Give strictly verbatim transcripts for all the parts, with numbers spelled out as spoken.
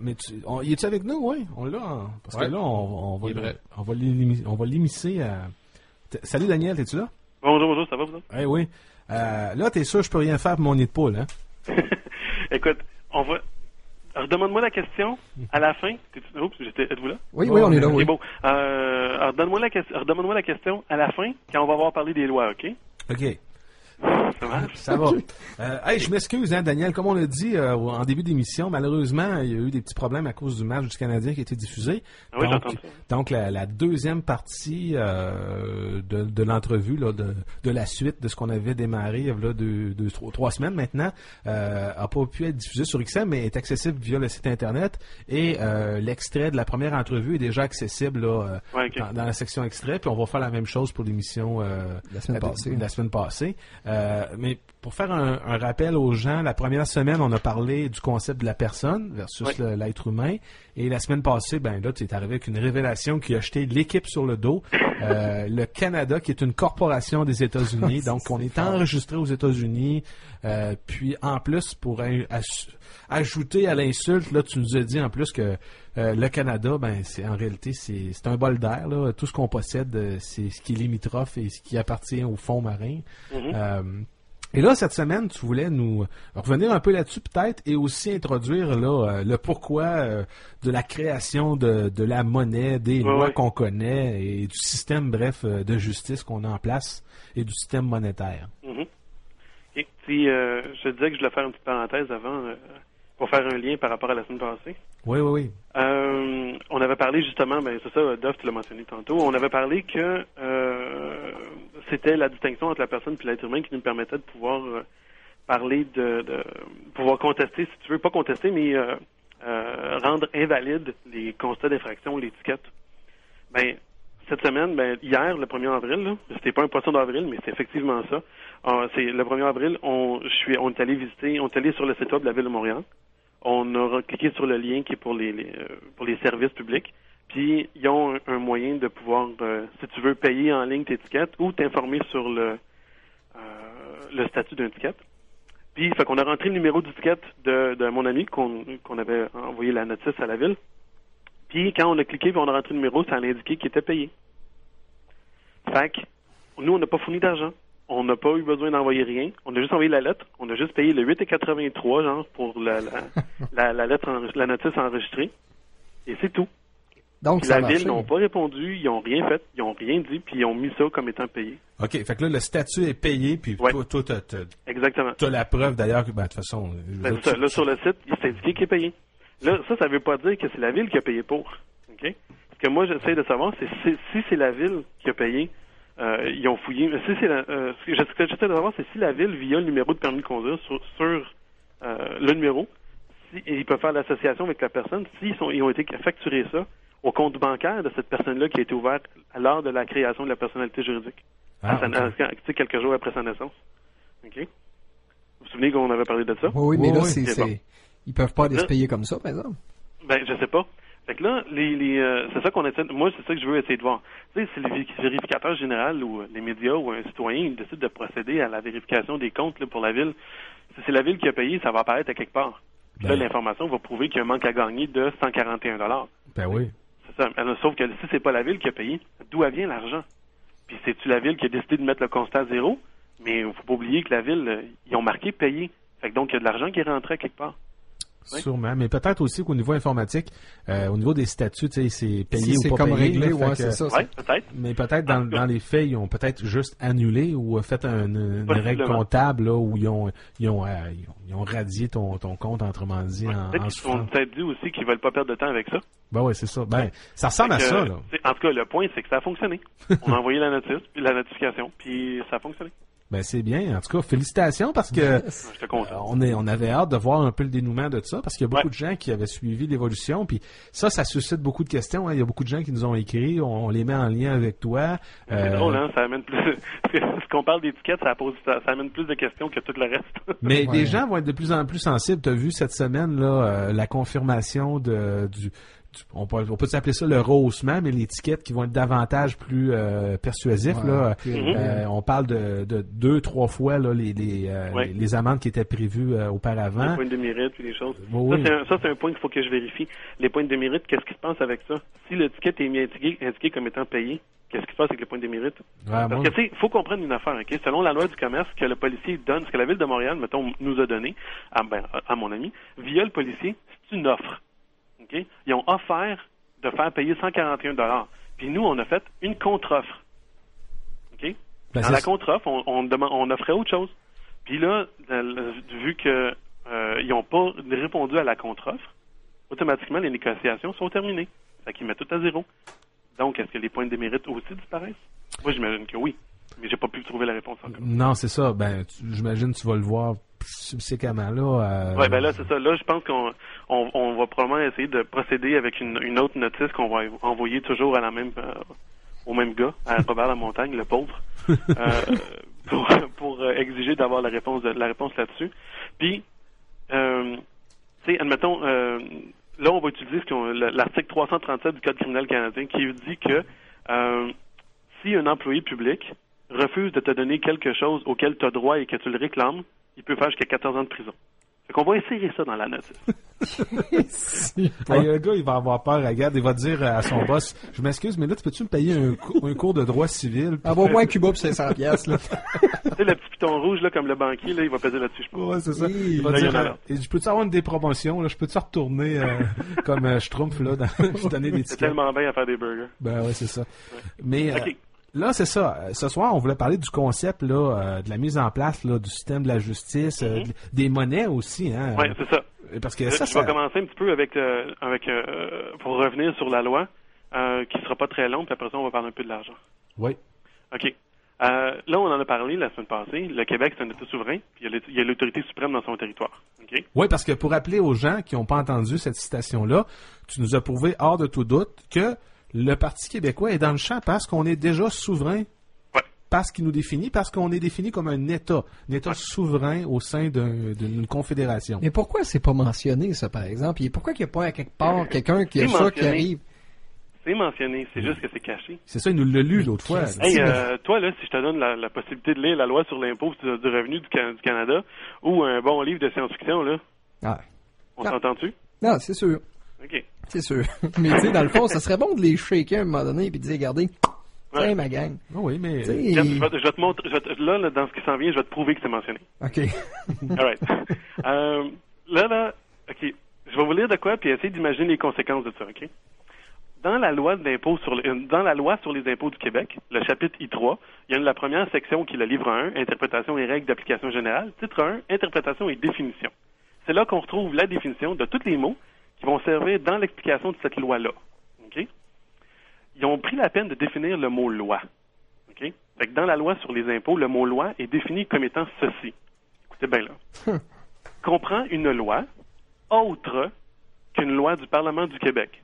mais tu, on, il est-tu avec nous, oui? On l'a, hein? Parce ouais. que là, on, on va, il on va l'immiscer, on va l'immiscer à... Salut Daniel, t'es-tu là? Bonjour, bonjour, ça va vous? Eh oui. Euh, là, t'es sûr que je peux rien faire pour mon nid de poule, hein? Écoute, on va... Alors, demande-moi la question à la fin. Oups, j'étais... êtes-vous là? Oui, oui, on est là, oui. C'est bon. Euh, alors, donne-moi la, que... alors, demande-moi la question à la fin, quand on va avoir parlé des lois, OK? OK. Ça marche? Ça va. Euh, hey, je m'excuse, hein, Daniel. Comme on l'a dit euh, en début d'émission, malheureusement, il y a eu des petits problèmes à cause du match du Canadien qui a été diffusé. Ah oui, donc, j'entends ça. donc la, la deuxième partie euh, de, de l'entrevue, là, de, de la suite de ce qu'on avait démarré là, deux, deux, trois, trois semaines maintenant, euh, a pas pu être diffusée sur X M, mais est accessible via le site Internet. Et euh, l'extrait de la première entrevue est déjà accessible là, euh, ouais, okay. dans, dans la section extrait. Puis on va faire la même chose pour l'émission euh, la semaine passée. La semaine passée. Euh, mais pour faire un, un rappel aux gens, la première semaine, on a parlé du concept de la personne versus oui. le, l'être humain. Et la semaine passée, ben là, tu es arrivé avec une révélation qui a jeté l'équipe sur le dos. Euh, le Canada, qui est une corporation des États-Unis. Donc, on est enregistré aux États-Unis. Euh, puis, en plus, pour un, as, ajouter à l'insulte, là, tu nous as dit en plus que euh, le Canada, ben, c'est en réalité, c'est, c'est un bol d'air. Là. Tout ce qu'on possède, c'est ce qui est limitrophe et ce qui appartient au fond marin. Mm-hmm. Euh, Et là, cette semaine, tu voulais nous revenir un peu là-dessus peut-être et aussi introduire là, le pourquoi euh, de la création de, de la monnaie, des ouais, lois ouais. qu'on connaît et du système, bref, de justice qu'on a en place et du système monétaire. Mm-hmm. Et puis, euh, je disais que je voulais faire une petite parenthèse avant euh, pour faire un lien par rapport à la semaine passée. Oui, oui, oui. Euh, on avait parlé justement, ben c'est ça, Duff, tu l'as mentionné tantôt, on avait parlé que euh, c'était la distinction entre la personne et l'être humain qui nous permettait de pouvoir euh, parler de, de pouvoir contester, si tu veux, pas contester, mais euh, euh, rendre invalide les constats d'infraction, l'étiquette. Ben, cette semaine, ben, hier, le premier avril, là, c'était pas un poisson d'avril, mais c'est effectivement ça. Euh, c'est le premier avril, on, je suis, on est allé visiter, on est allé sur le site web de la Ville de Montréal. On a cliqué sur le lien qui est pour les, les pour les services publics. Puis, ils ont un, un moyen de pouvoir, euh, si tu veux, payer en ligne tes étiquettes ou t'informer sur le euh, le statut d'une étiquette. Puis, fait qu'on a rentré le numéro d'étiquette de, de mon ami qu'on, qu'on avait envoyé la notice à la ville. Puis, quand on a cliqué et on a rentré le numéro, ça a indiqué qu'il était payé. Fait que, nous, on n'a pas fourni d'argent. On n'a pas eu besoin d'envoyer rien. On a juste envoyé la lettre. On a juste payé le huit virgule quatre-vingt-trois, genre, pour la, la, la, la lettre, en, la notice enregistrée. Et c'est tout. Donc, puis ça la a ville n'ont pas répondu, ils n'ont rien fait, ils n'ont rien dit, puis ils ont mis ça comme étant payé. OK, fait que là, le statut est payé, puis ouais. toi, toi t'as, t'as, exactement. T'as la preuve, d'ailleurs, que, ben, de toute façon... Ben, là, ça, tu, là, sur le site, il s'est indiqué qu'il est payé. Là, ça, ça veut pas dire que c'est la ville qui a payé pour. OK? Ce que moi, j'essaie de savoir, c'est si, si c'est la ville qui a payé, euh, ils ont fouillé. Mais si c'est la, euh, ce que j'essaie de savoir, c'est si la ville, via le numéro de permis de conduire, sur, sur euh, le numéro, si, ils peuvent faire l'association avec la personne, s'ils sont, ils ont été facturés ça au compte bancaire de cette personne-là qui a été ouverte à l'heure de la création de la personnalité juridique. Ah, à sa, okay. à, quelques jours après sa naissance. OK? Vous vous souvenez qu'on avait parlé de ça? Oui, oui mais oui, là, oui. c'est, c'est... Bon. Ils peuvent pas aller se payer comme ça, par exemple. Ben, je sais pas. Fait que là, les, les, euh, c'est ça qu'on essaie. Moi, c'est ça que je veux essayer de voir. Tu sais, si le vérificateur général ou les médias ou un citoyen décide de procéder à la vérification des comptes là, pour la ville, si c'est la ville qui a payé, ça va apparaître à quelque part. Ben. Là, l'information va prouver qu'il y a un manque à gagner de cent quarante et un dollars. Ben oui. C'est ça. Alors, sauf que si c'est pas la ville qui a payé, d'où vient l'argent? Puis c'est-tu la ville qui a décidé de mettre le constat à zéro? Mais il ne faut pas oublier que la ville, ils ont marqué payé. Fait que donc, il y a de l'argent qui est rentré à quelque part. Oui. Sûrement, mais peut-être aussi qu'au niveau informatique, euh, au niveau des statuts, tu sais, c'est payé si ou c'est pas comme payé. réglé, là, ouais, que, c'est ça. Oui, peut-être. Mais peut-être dans, dans les faits, ils ont peut-être juste annulé ou fait un, une, une règle comptable là, où ils ont, ils ont, euh, ils ont, ils ont radié ton, ton compte, autrement dit, ouais, en, peut-être en qu'ils ont peut-être dit aussi qu'ils veulent pas perdre de temps avec ça. Ben oui, c'est ça. Ben, ça ressemble à que, ça, là. En tout cas, le point, c'est que ça a fonctionné. On a envoyé la notice, puis la notification, puis ça a fonctionné. Ben c'est bien. En tout cas, félicitations parce que yes. euh, on est, on avait hâte de voir un peu le dénouement de ça parce qu'il y a beaucoup ouais. de gens qui avaient suivi l'évolution. Puis ça, ça suscite beaucoup de questions. Hein. Il y a beaucoup de gens qui nous ont écrit. On, on les met en lien avec toi. C'est euh... drôle, hein. Ça amène plus. Ce qu'on parle d'étiquette, ça, pose... ça, ça amène plus de questions que tout le reste. Mais ouais. les gens vont être de plus en plus sensibles. Tu as vu cette semaine là euh, la confirmation de du on peut, on peut s'appeler ça le rehaussement, mais les tickets qui vont être davantage plus euh, persuasifs. Ouais, là, mm-hmm. euh, on parle de, de deux, trois fois là, les, les, euh, ouais. les, les amendes qui étaient prévues euh, auparavant. Les points de mérite puis les choses. Oh, ça, oui. c'est un, ça, c'est un point qu'il faut que je vérifie. Les points de mérite, qu'est-ce qui se passe avec ça? Si le ticket est mis indiqué, indiqué comme étant payé, qu'est-ce qui se passe avec les points de mérite? Ouais, Parce moi, que, tu sais, il faut comprendre une affaire, OK? Selon la loi du commerce, que le policier donne, ce que la Ville de Montréal, mettons, nous a donné, à, ben, à mon ami, via le policier, c'est une offre. OK? Ils ont offert de faire payer cent quarante et un dollars. Puis nous, on a fait une contre-offre. OK? ben, Dans c'est- la contre-offre, on, on, demande, on offrait autre chose. Puis là, le- le- vu que euh, ils n'ont pas répondu à la contre-offre, automatiquement, les négociations sont terminées. Ça qui met tout à zéro. Donc, est-ce que les points de mérite aussi disparaissent? Moi, j'imagine que oui. Mais j'ai pas pu trouver la réponse encore. Non, c'est ça. Ben, tu- j'imagine que tu vas le voir subséquemment là. Euh... Ouais, ben là, c'est ça. Là, je pense qu'on on, on va probablement essayer de procéder avec une, une autre notice qu'on va envoyer toujours à la même euh, au même gars, à Robert Lamontagne, le pauvre, euh, pour, pour euh, exiger d'avoir la réponse de, la réponse là-dessus. Puis, euh, tu sais, admettons, euh, là, on va utiliser ce qu'on, l'article trois cent trente-sept du Code criminel canadien qui dit que euh, si un employé public refuse de te donner quelque chose auquel tu as droit et que tu le réclames, il peut faire jusqu'à quatorze ans de prison. Fait qu'on va essayer ça dans la notice. Hey, le gars, il va avoir peur, regarde, il va dire à son boss, je m'excuse, mais là, tu peux-tu me payer un, cou- un cours de droit civil? Envoie-moi un Cuba pour cinq cents piastres, là. Tu sais, le petit piton rouge, là, comme le banquier, là, il va peser là-dessus, je pense. Ouais, c'est ça. Oui. Il va Là, il y dire, en a euh, là. et je peux-tu avoir une des promotions, là? Je peux-tu retourner euh, comme euh, Schtroumpf, là, dans, je donner des C'est tickets? tellement bien à faire des burgers. Ben ouais, c'est ça. Mais euh, OK. là, c'est ça. Euh, Ce soir, on voulait parler du concept là, euh, de la mise en place là, du système de la justice, euh, Mhm. des monnaies aussi. Hein, Oui, c'est ça. euh, Parce que Là, ça, je ça... vais commencer un petit peu avec, euh, avec euh, pour revenir sur la loi, euh, qui sera pas très longue, puis après ça, on va parler un peu de l'argent. Oui. OK. Euh, là, on en a parlé la semaine passée. Le Québec, c'est un État souverain, puis il y a l'é- il y a l'autorité suprême dans son territoire. OK? Oui, parce que pour rappeler aux gens qui n'ont pas entendu cette citation-là, tu nous as prouvé hors de tout doute que le Parti québécois est dans le champ parce qu'on est déjà souverain, Ouais. parce qu'il nous définit, parce qu'on est défini comme un État, un État souverain au sein d'un- d'une confédération. Mais pourquoi c'est pas mentionné, ça, par exemple? Et pourquoi qu'il n'y a pas à quelque part quelqu'un qui a C'est ça qui mentionné. arrive? C'est mentionné, c'est juste que c'est caché. C'est ça, il nous l'a lu l'autre fois. là. Hey, euh, toi, là, si je te donne la, la possibilité de lire la loi sur l'impôt du, du revenu du, Can- du Canada ou un bon livre de science-fiction, là, Ah. on Non. s'entend-tu? Non, c'est sûr. OK. C'est sûr. Mais tu sais, dans le fond, ça serait bon de les shaker à un moment donné et de dire, regardez, tiens, Ouais. ma gang. Ah oui, mais... Tu sais, Regarde, Je vais, te- je vais te montrer, je vais te- là, là, dans ce qui s'en vient, je vais te prouver que c'est mentionné. OK. All right. euh, là, là, OK. Je vais vous lire de quoi, puis essayer d'imaginer les conséquences de ça, OK? Dans la loi d'impôt sur les, dans la loi sur les impôts du Québec, le chapitre I trois, il y a une, la première section qui est le livre un, Interprétation et règles d'application générale. Titre un, Interprétation et définition. C'est là qu'on retrouve la définition de tous les mots qui vont servir dans l'explication de cette loi-là. OK? Ils ont pris la peine de définir le mot loi. OK? Fait que dans la loi sur les impôts, le mot loi est défini comme étant ceci. Écoutez bien là. Comprend une loi autre qu'une loi du Parlement du Québec.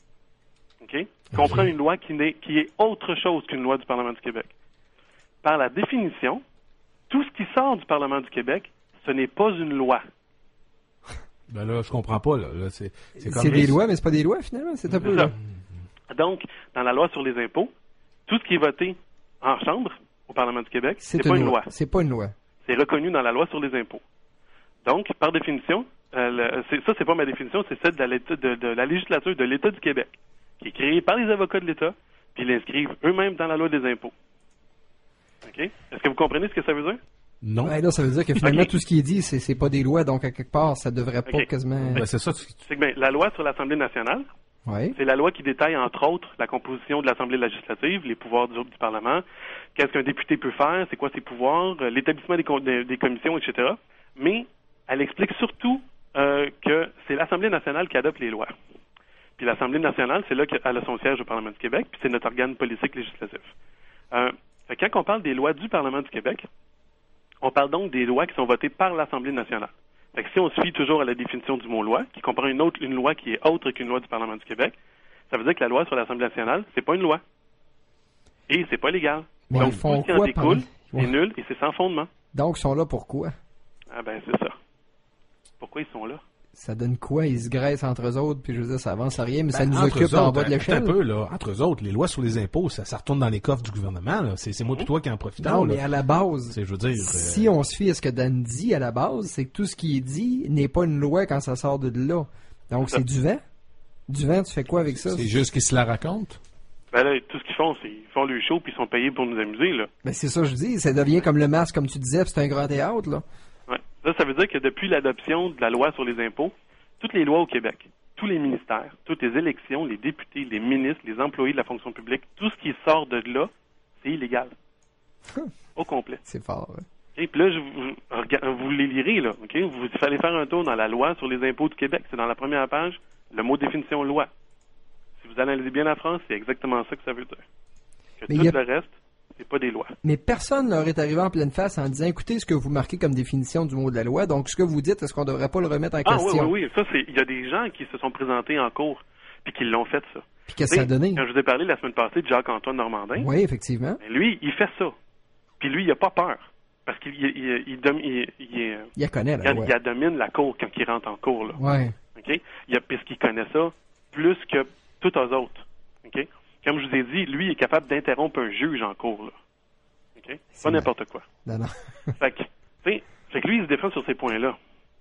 OK? Comprend une loi qui, n'est, qui est autre chose qu'une loi du Parlement du Québec. Par la définition, tout ce qui sort du Parlement du Québec, ce n'est pas une loi. Ben là, je comprends pas, là. là c'est c'est comme C'est des les- lois, mais c'est pas des lois, finalement. C'est un peu, C'est là. ça. Donc, dans la loi sur les impôts, tout ce qui est voté en chambre au Parlement du Québec, c'est, pas une loi. C'est pas une loi. C'est reconnu dans la loi sur les impôts. Donc, par définition, euh, le- c'est, ça, c'est pas ma définition, c'est celle de la, de, de la législature de l'État du Québec, qui est créée par les avocats de l'État, puis ils l'inscrivent eux-mêmes dans la loi des impôts. OK? Est-ce que vous comprenez ce que ça veut dire? Non. Ouais, là, ça veut dire que finalement, Ok. tout ce qui est dit, c'est, c'est pas des lois, donc à quelque part, ça devrait pas Ok. quasiment. Ben, c'est ça. tu- C'est que ben, la loi sur l'Assemblée nationale, Ouais. c'est la loi qui détaille, entre autres, la composition de l'Assemblée législative, les pouvoirs du, du Parlement, qu'est-ce qu'un député peut faire, c'est quoi ses pouvoirs, euh, l'établissement des, com- des, des commissions, et cetera. Mais elle explique surtout euh, que c'est l'Assemblée nationale qui adopte les lois. Puis l'Assemblée nationale, c'est là qu'elle a son siège au Parlement du Québec, puis c'est notre organe politique législatif. Euh, fait que quand on parle des lois du Parlement du Québec, on parle donc des lois qui sont votées par l'Assemblée nationale. Fait que si on se fie toujours à la définition du mot loi, qui comprend une autre une loi qui est autre qu'une loi du Parlement du Québec, ça veut dire que la loi sur l'Assemblée nationale, c'est pas une loi. Et c'est pas légal. Mais donc ils font tout ce qui en quoi découle, pendant- c'est Ouais. nul et c'est sans fondement. Donc, ils sont là pour quoi? Ah ben c'est ça. Pourquoi ils sont là? Ça donne quoi? Ils se graissent entre eux autres, puis je veux dire, ça avance à rien, mais Ben, ça nous entre occupe eux en autres, bas de l'échelle. Un peu, là. Entre eux autres, les lois sur les impôts, ça, ça retourne dans les coffres du gouvernement, là. C'est, c'est moi et toi qui en profitons, Non, là. mais à la base, C'est, je veux dire, si euh, on se fie à ce que Dan dit à la base, c'est que tout ce qui est dit n'est pas une loi quand ça sort de là. Donc, c'est du vent. Du vent, tu fais quoi avec ça? C'est juste qu'ils se la racontent. Ben là, tout ce qu'ils font, c'est ils font le show puis ils sont payés pour nous amuser, là. Ben, c'est ça que je dis. Ça devient comme le masque, comme tu disais, puis c'est un grand théâtre, là. Ouais. Ça, ça veut dire que depuis l'adoption de la loi sur les impôts, toutes les lois au Québec, tous les ministères, toutes les élections, les députés, les ministres, les employés de la fonction publique, tout ce qui sort de là, c'est illégal. Au complet. C'est fort, ouais. Et puis là, je vous, regarde- vous les lirez, là. OK? Vous il fallait faire un tour dans la loi sur les impôts du Québec. C'est dans la première page, le mot définition loi. Si vous analysez bien la France, c'est exactement ça que ça veut dire. Que Mais tout y a- le reste, c'est pas des lois. Mais personne leur est arrivé en pleine face en disant, écoutez ce que vous marquez comme définition du mot de la loi, donc ce que vous dites, est-ce qu'on devrait pas le remettre en Ah oui, question? oui, oui. Ça, c'est. Il y a des gens qui se sont présentés en cours puis qui l'ont fait, ça. Puis qu'est-ce que ça a donné? Quand je vous ai parlé la semaine passée de Jacques-Antoine Normandin, Oui, effectivement. ben lui, il fait ça. Puis lui, il a pas peur. Parce qu'il il, il, il, dom- il, il, il, Il la connaît, là, il, ouais. il domine la cour quand il rentre en cours, là. Ouais. OK? Il a, parce qu'il connaît ça plus que tous les autres. OK? Comme je vous ai dit, lui, il est capable d'interrompre un juge en cours, là. OK? C'est Pas vrai. n'importe quoi. Non, non. Fait que, tu sais, fait que lui, il se défend sur ces points-là.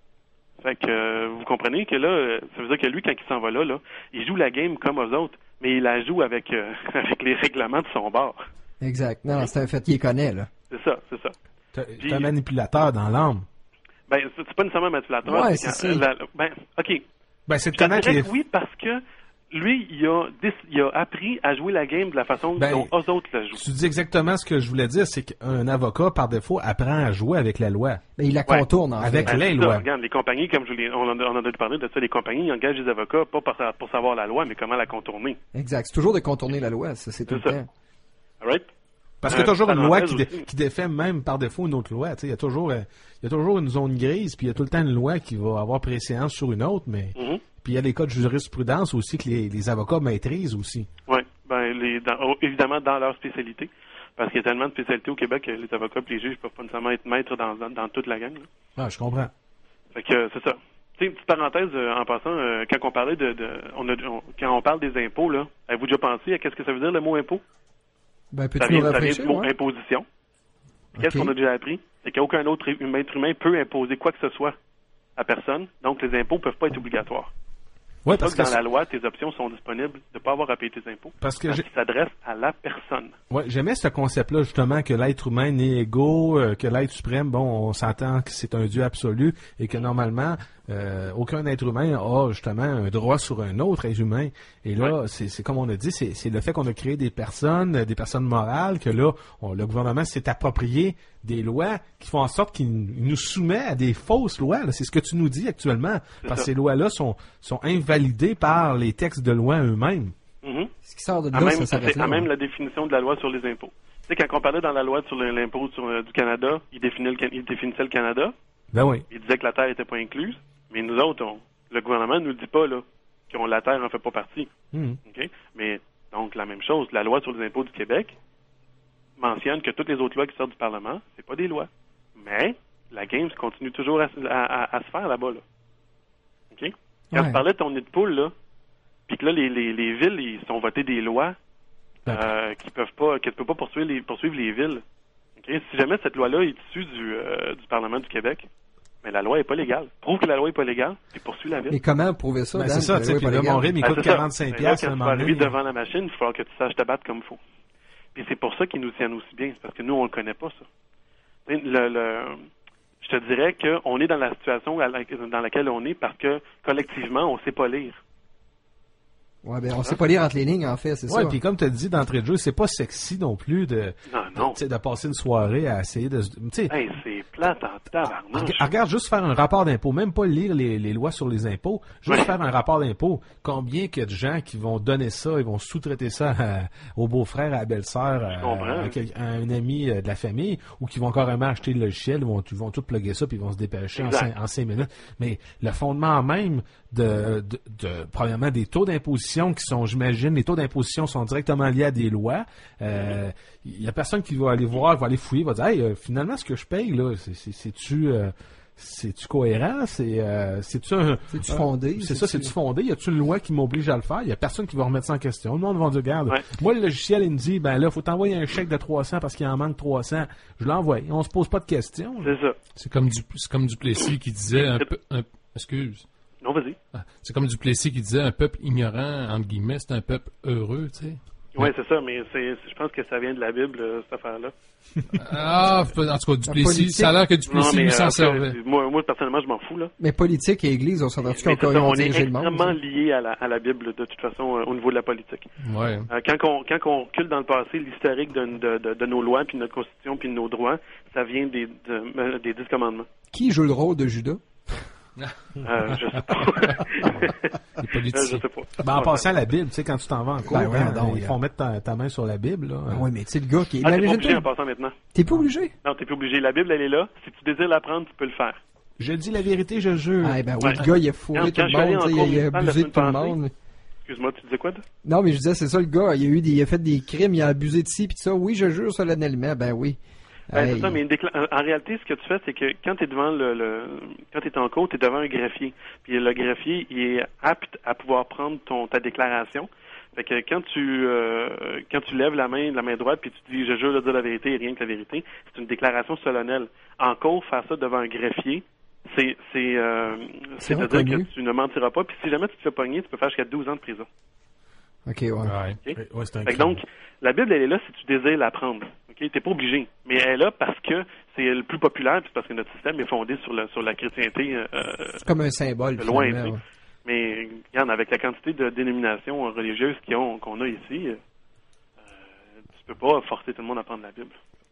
Fait que, euh, vous comprenez que là, euh, ça veut dire que lui, quand il s'en va là, là, il joue la game comme aux autres, mais il la joue avec, euh, avec les règlements de son bord. Exact. Non, c'est un fait qu'il connaît, là. C'est ça, c'est ça. t'as, Puis- t'as un manipulateur dans l'âme. Ben, c'est c'est pas nécessairement manipulateur. Ouais, c'est c'est quand- ça. la- ben, OK. Ben, c'est de Je te connaître dirais les... que oui, parce que lui, il a, déc- il a appris à jouer la game de la façon Ben, dont eux autres la jouent. Tu dis exactement ce que je voulais dire, c'est qu'un avocat, par défaut, apprend à jouer avec la loi. Mais il la Ouais. contourne, en Avec fait. Ben, les c'est ça, lois. regarde, les compagnies, comme je l'ai, on, en a, on en a parlé de ça, les compagnies ils engagent des avocats pas pour, sa- pour savoir la loi, mais comment la contourner. Exact. C'est toujours de contourner la loi, ça, c'est tout le C'est ça. temps. All right? Parce qu'il y a Euh, toujours une loi qui, dé- parenthèse aussi. qui défait même par défaut une autre loi. Tu sais, il y a toujours, euh, il y a toujours une zone grise, puis il y a tout le temps une loi qui va avoir préséance sur une autre, mais Mhm. puis il y a les cas de jurisprudence aussi que les, les avocats maîtrisent aussi. Oui, ben, les, dans- oh, évidemment dans leur spécialité. Parce qu'il y a tellement de spécialités au Québec que les avocats et les juges peuvent pas nécessairement être maîtres dans, dans, dans toute la gang. Là. Ah, je comprends. Fait que euh, c'est ça. Tu sais, une petite parenthèse euh, en passant, euh, quand on parlait de, de on a, on- quand on parle des impôts, là, avez-vous déjà pensé à qu'est-ce que ça veut dire le mot impôt? Ben, Ça peux-tu nous vient, ça vient rafraîchir, du mot ouais? imposition. Qu'est-ce Ok. qu'on a déjà appris? C'est qu'aucun autre hum- être humain peut imposer quoi que ce soit à personne. Donc les impôts peuvent pas être obligatoires. Ouais, Donc parce que dans la loi, tes options sont disponibles de ne pas avoir à payer tes impôts. parce que Parce j'ai- qu'ils s'adressent à la personne. ouais, j'aimais ce concept-là justement que l'être humain n'est égaux, euh, que l'être suprême, bon, on s'entend que c'est un Dieu absolu et que normalement euh, aucun être humain a justement un droit sur un autre être humain. Et là, c'est, c'est comme on a dit, c'est, c'est le fait qu'on a créé des personnes, euh, des personnes morales, que là, on- le gouvernement s'est approprié des lois qui font en sorte qu'il nous soumet à des fausses lois. Là. C'est ce que tu nous dis actuellement. C'est Parce que ça. ces lois-là sont, sont invalidées par les textes de loi eux-mêmes. Mhm. Ce qui sort de À là, même, ça s'arrête c'est là. à même ouais. la définition de la loi sur les impôts. Tu sais, quand on parlait dans la loi sur le- l'impôt sur, euh, du Canada, il définissait, le, Can- il définissait le Canada, Ben oui. il disait que la Terre n'était pas incluse, mais nous autres, on, le gouvernement ne nous le dit pas, là, que la Terre n'en fait pas partie. Mhm. OK? Mais, donc, la même chose, la loi sur les impôts du Québec mentionne que toutes les autres lois qui sortent du Parlement, c'est pas des lois. Mais, la game continue toujours à, à- à- à se faire là-bas, là. OK? Quand Ouais. tu parlais de ton nid de poule, là, puis que là, les, les, les villes, ils sont votés des lois euh, qui peuvent pas, qui ne peuvent pas poursuivre les, poursuivre les villes. OK? Si jamais cette loi-là est issue du, euh, du Parlement du Québec, mais la loi est pas légale. Prouve que la loi est pas légale, puis poursuis la ville. Et comment prouver ça, Ben, Dan, c'est ça, que tu la sais, loi est puis pas là, légale? mon rime, il Ben, coûte c'est ça. quarante-cinq Mais là, piastres à quand un tu moment vas arriver donné. devant la machine, il va falloir que tu saches te battre comme il faut. Puis c'est pour ça qu'ils nous tiennent aussi bien, c'est parce que nous, on le connaît pas, ça. Tu sais, Le, le, je te dirais qu'on est dans la situation à la- dans laquelle on est parce que, collectivement, on sait pas lire. Ouais, ben, on sait pas lire entre les lignes, en fait, c'est Ouais, ça. puis comme tu as dit d'entrée de jeu, c'est pas sexy non plus de, Non, non. tu sais, de passer une soirée à essayer de... se- Tu sais, Hey, c'est plate en tabarnouche. reg- regarde juste faire un rapport d'impôt, même pas lire les, les lois sur les impôts, juste Ouais. faire un rapport d'impôt. Combien qu'il y a de gens qui vont donner ça, ils vont sous-traiter ça à- au beau-frère, à la belle-sœur, à, comprends. à quel- à un ami euh, de la famille, ou qui vont carrément acheter le logiciel, ils vont, ils vont tout plugger ça, puis ils vont se dépêcher en Exact. cinq, en cinq minutes. Mais le fondement même de, de, de premièrement, des taux d'imposition qui sont, j'imagine, les taux d'imposition sont directement liés à des lois. Euh, Il y a personne qui va aller voir, va aller fouiller, va dire, hey, euh, finalement, ce que je paye, là, c'est, c'est, c'est-tu, euh, c'est-tu cohérent? C'est, euh, c'est-tu un... C'est-tu fondé? C'est ça, c'est-tu fondé? Y a-tu une loi qui m'oblige à le faire? Y a personne qui va remettre ça en question. Le monde va dire, regarde, Ouais. moi, le logiciel, il me dit, ben là, faut t'envoyer un chèque de trois cents parce qu'il en manque trois cents. Je l'envoie. On se pose pas de questions. C'est ça. C'est comme du, c'est comme Duplessis qui disait un peu, un, excuse. Non, vas-y. Ah, c'est comme Duplessis qui disait un peuple ignorant, entre guillemets, c'est un peuple heureux, tu sais. Oui, c'est ça, mais c'est, je pense que ça vient de la Bible, euh, cette affaire-là. Ah, en tout cas, Duplessis, ça a l'air que Duplessis non, mais, lui s'en euh, servait. Moi, moi, personnellement, je m'en fous, là. Mais politique et Église, on s'entend-tu Mais qu'encore c'est ça, ils ont on est dirigé le monde? extrêmement ça? lié à la, à la Bible, de toute façon, euh, au niveau de la politique. Ouais. Euh, quand, on, quand on recule dans le passé, l'historique de, de, de, de nos lois, puis de notre constitution, puis de nos droits, ça vient des, de, euh, des dix commandements. Qui joue le rôle de Judas? Euh, je sais pas. Les Euh, politiciens. je sais pas. Ben, en Ouais. passant à la Bible, tu sais, quand tu t'en vas en cours, Ben ouais, hein, donc, ils euh, font mettre ta, ta main sur la Bible, là. Ah oui, mais tu sais, le gars qui est... Ah, t'es pas Imagine-toi, obligé en passant maintenant. t'es pas obligé? Non, t'es pas obligé. La Bible, elle est là. Si tu désires l'apprendre, tu peux le faire. Je dis la vérité, je jure. Ah, ben oui, Ouais. le gars, il a fourré Quand- tout quand le je suis allé monde, en tu sais, cours il a municipal la abusé de semaine tout le passée, monde. Excuse-moi, tu disais quoi, toi? Non, mais je disais, c'est ça, le gars, il a eu des, il a fait des crimes, il a abusé de ci pis de ça. Oui, je jure solennellement, ben oui. Ben, Hey. c'est ça, mais une décla- en réalité, ce que tu fais, c'est que quand tu es devant le, le quand tu es en cours, tu es devant un greffier. Puis le greffier, il est apte à pouvoir prendre ton ta déclaration. Fait que quand tu euh, quand tu lèves la main, la main droite, puis tu te dis je jure de dire la vérité et rien que la vérité, c'est une déclaration solennelle. En cours, faire ça devant un greffier, c'est c'est euh, C'est c'est de dire reconnu. que tu ne mentiras pas. Puis si jamais tu te fais pogner, tu peux faire jusqu'à douze ans de prison. Ok, ouais. Ouais. OK? Ouais, c'est un Fait que crime. donc, la Bible, elle est là si tu désires l'apprendre. OK? T'es pas obligé. Mais elle est là parce que c'est le plus populaire, puis parce que notre système est fondé sur la, sur la chrétienté. Euh, C'est comme un symbole, de loin, finalement, tu sais. ouais. Mais, regarde, avec la quantité de dénominations religieuses qu'ils ont- qu'on a ici, euh, tu peux pas forcer tout le monde à prendre la Bible.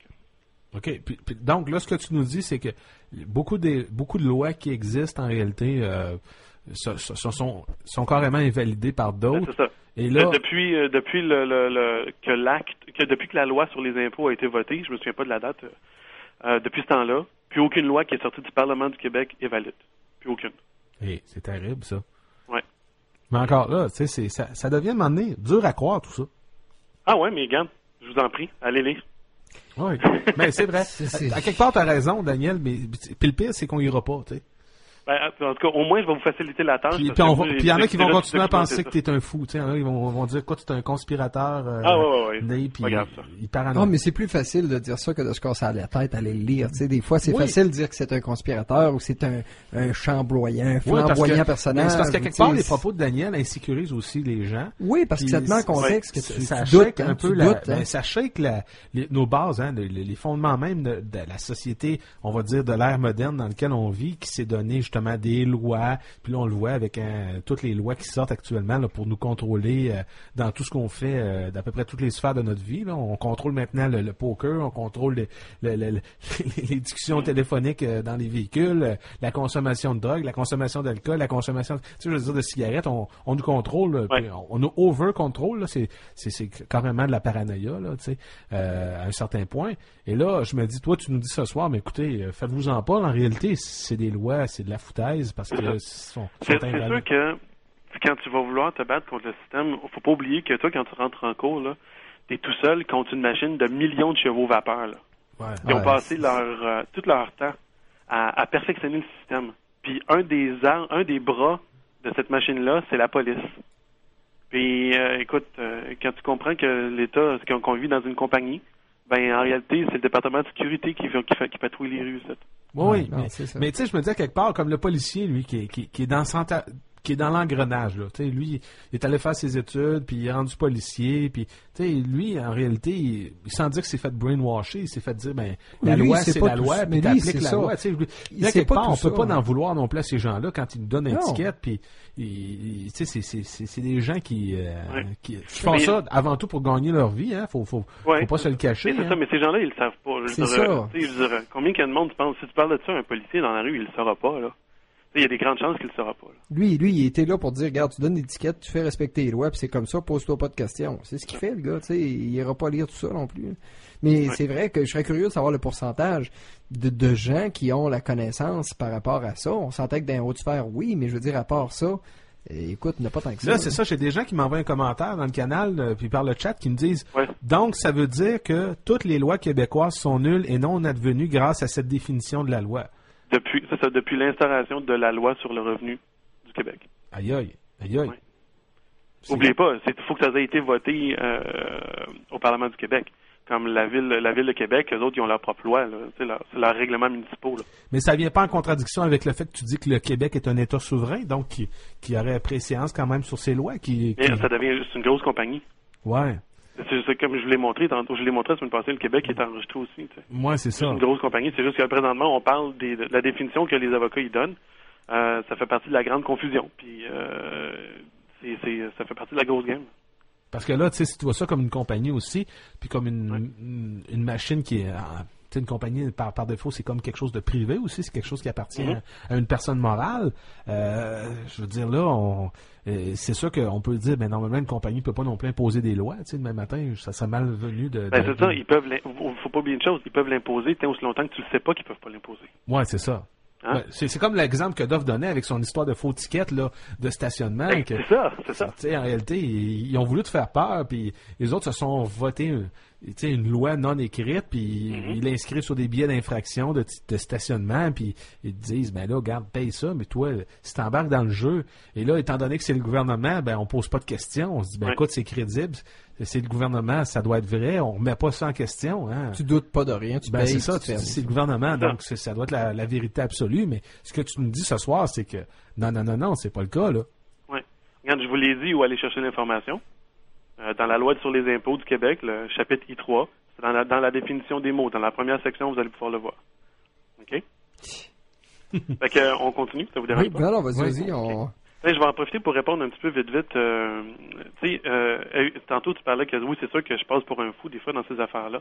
OK. Puis, puis, donc, là, ce que tu nous dis, c'est que beaucoup de, beaucoup de lois qui existent, en réalité, euh, se- se- se sont, sont carrément invalidées par Ben, d'autres. c'est ça. Et là, Euh, depuis euh, depuis le, le, le- que l'acte que depuis que la loi sur les impôts a été votée, je me souviens pas de la date, euh, euh, depuis ce temps-là, plus aucune loi qui est sortie du Parlement du Québec est valide. Plus aucune. hey, c'est terrible, ça. Ouais. Mais encore là, tu sais, c'est- ça, ça devient, à un moment donné, dur à croire, tout ça. Ah ouais, mais regarde, je vous en prie, allez lire. Oui, mais c'est vrai. C'est- c'est- À, à quelque part, t'as raison, Daniel, mais puis le pire, c'est qu'on ira pas, tu sais. Ben, en tout cas, au moins, je vais vous faciliter la tâche. Puis parce puis on que va- moi, puis il y en a j'ai qui vont déjà continuer à documenté penser ça. que t'es un fou, tu sais. Il y en a qui vont, vont dire, quoi, tu es un conspirateur, euh, Ah ouais, ouais, ouais. né, puis Pas grave, ça. il paranoïe. Non, mais c'est plus facile de dire ça que de se casser la tête, aller le lire. Tu sais, des fois, c'est Oui. facile de dire que c'est un conspirateur ou c'est un, un chambroyant, un Oui, parce flamboyant que- personnage. mais c'est parce qu'à quelque tu sais, part, les propos de Daniel insécurisent aussi les gens. Oui, parce que Puis ça te met en c'est- contexte que ça- tu, ça tu doutes, shake hein, un tu peu la, doutes, hein. ben, ça shake la, les- nos bases, hein, les, les fondements même de, de la société, on va dire de l'ère moderne dans laquelle on vit, qui s'est donné justement des lois, puis là on le voit avec hein, toutes les lois qui sortent actuellement là, pour nous contrôler euh, dans tout ce qu'on fait, euh, d'à peu près toutes les sphères de notre vie. Là. On contrôle maintenant le, le poker, on contrôle le- le- le- le- les discussions téléphoniques euh, dans les véhicules, euh, la consommation de drogue, la consommation d'alcool, la consommation, tu sais, je veux dire, de cigarettes, on, on nous contrôle, euh, Ouais. puis on, on nous over-contrôle, là, c'est, c'est, c'est carrément de la paranoïa, là, tu sais, euh, à un certain point. Et là, je me dis, toi, tu nous dis ce soir, mais écoutez, euh, faites-vous-en pas, en réalité, c'est des lois, c'est de la foutaise, parce que euh, sont, C'est sont c'est invalides. sûr que quand tu vas vouloir te battre contre le système, faut pas oublier que toi, quand tu rentres en cours, là, t'es tout seul contre une machine de millions de chevaux vapeur, là. Ouais. Ils ont Ouais, passé leur euh, tout leur temps à, à perfectionner le système. Puis un des ar- un des bras de cette machine-là, c'est la police. Puis euh, écoute, euh, quand tu comprends que l'État, qu'on qu'on vit dans une compagnie, ben en réalité, c'est le département de sécurité qui, fait- qui, fait- qui patrouille les rues. Ça. Oui, Ouais, non, mais, c'est ça. mais tu sais, je me dis à quelque part, comme le policier, lui, qui, est- qui, qui est dans Santa- qui est dans l'engrenage, là. Tu sais, lui, il est allé faire ses études, puis il est rendu policier, puis, tu sais, lui, en réalité, il, sans dire que c'est fait brainwasher, il s'est fait dire, ben, la Mais lui, loi, il sait c'est pas la tout loi, ça. puis Mais lui, t'appliques c'est la ça. loi, tu sais. lui- Il là, sait quelque pas part, tout on peut ça. pas en vouloir non plus à ces gens-là quand ils nous donnent une Non. étiquette, puis, ils- ils- tu sais, c'est, c'est, c'est, c'est des gens qui, euh, Ouais. qui, qui font Mais- ça avant tout pour gagner leur vie, hein. Faut, faut, Ouais. faut pas se le cacher, Mais c'est hein. ça, mais ces gens-là, ils le savent pas. Je C'est veux dire, ça. tu sais, je veux dire, combien qu'il y a de monde, tu penses, si tu parles de ça à un policier dans la rue, il le saura pas, là. Tu sais, il y a des grandes chances qu'il le saura pas, là. Lui, lui, il était là pour dire, regarde, tu donnes l'étiquette, tu fais respecter les lois, puis c'est comme ça, pose-toi pas de questions. C'est ce qu'il fait, le gars, tu sais, il ira pas lire tout ça non plus. Mais Ouais. c'est vrai que je serais curieux de savoir le pourcentage de, de gens qui ont la connaissance par rapport à ça. On sentait que dans les hautes sphères, oui, mais je veux dire, à part ça, euh, écoute, il n'y a pas tant que ça. Là, c'est ça, j'ai des gens qui m'envoient un commentaire dans le canal, euh, puis par le chat, qui me disent Ouais. donc, ça veut dire que toutes les lois québécoises sont nulles et non advenues grâce à cette définition de la loi. Depuis, c'est ça, depuis l'instauration de la loi sur le revenu du Québec. Aïe aïe, aïe aïe. Ouais. Oubliez pas, il faut que ça ait été voté euh, au Parlement du Québec. Comme la ville, la ville de Québec, eux autres, ils ont leur propre loi, là, c'est leur, c'est leurs règlements municipaux. Là. Mais ça vient pas en contradiction avec le fait que tu dis que le Québec est un État souverain, donc qui, qui aurait préséance quand même sur ses lois. Qui, qui... Mais ça devient juste une grosse compagnie. Ouais. C'est, c'est comme je vous l'ai montré tantôt, je l'ai montré la semaine passée, le Québec est enregistré aussi. Tu sais. Moi, c'est ça. C'est une grosse compagnie. C'est juste que présentement, on parle des, de la définition que les avocats y donnent. Euh, ça fait partie de la grande confusion. Puis euh, c'est, c'est, ça fait partie de la grosse game. Parce que là, tu sais, si tu vois ça comme une compagnie aussi, puis comme une, Ouais. une, une machine qui est... Tu sais, une compagnie, par, par défaut, c'est comme quelque chose de privé aussi, c'est quelque chose qui appartient Mm-hmm. à, à une personne morale. Euh, je veux dire, là, on, euh, c'est sûr qu'on peut dire, ben normalement, une compagnie ne peut pas non plus imposer des lois. Tu sais, demain matin, ça serait malvenu de... Ben, de- c'est ça, ils peuvent l'im- faut pas oublier une chose, ils peuvent l'imposer tant aussi longtemps que tu le sais pas qu'ils peuvent pas l'imposer. Ouais, c'est ça. Hein? Ben, c'est, c'est comme l'exemple que Dov donnait avec son histoire de faux tickets là, de stationnement. Ben, que, c'est ça, c'est ça. tu sais, en réalité, ils, ils ont voulu te faire peur, puis les autres se sont votés une, tu sais, une loi non écrite, puis Mm-hmm. ils l'inscrivent sur des billets d'infraction de, de stationnement, puis ils te disent, ben là, regarde, paye ça, mais toi, si t'embarques dans le jeu, et là, étant donné que c'est le gouvernement, ben on pose pas de questions, on se dit, ben Ouais. écoute, c'est crédible, c'est le gouvernement, ça doit être vrai, on remet pas ça en question, hein. Tu doutes pas de rien, tu Ben payes. c'est ça, tu tu fais- dis c'est le gouvernement, C'est ça. donc c'est- ça doit être la, la vérité absolue, mais ce que tu nous dis ce soir, c'est que non, non, non, non, c'est pas le cas, là. Ouais. Regarde, je vous l'ai dit où aller chercher l'information. Euh, dans la loi sur les impôts du Québec, le chapitre I trois, c'est dans la, dans la définition des mots. Dans la première section, vous allez pouvoir le voir. OK? Fait que, euh, on continue, ça vous dérange Oui, pas? non, non, vas-y, Oui. vas-y, on... Hey, je vais en profiter pour répondre un petit peu vite, vite. Euh, tu sais, euh, euh, tantôt, tu parlais que oui, c'est sûr que je passe pour un fou des fois dans ces affaires-là.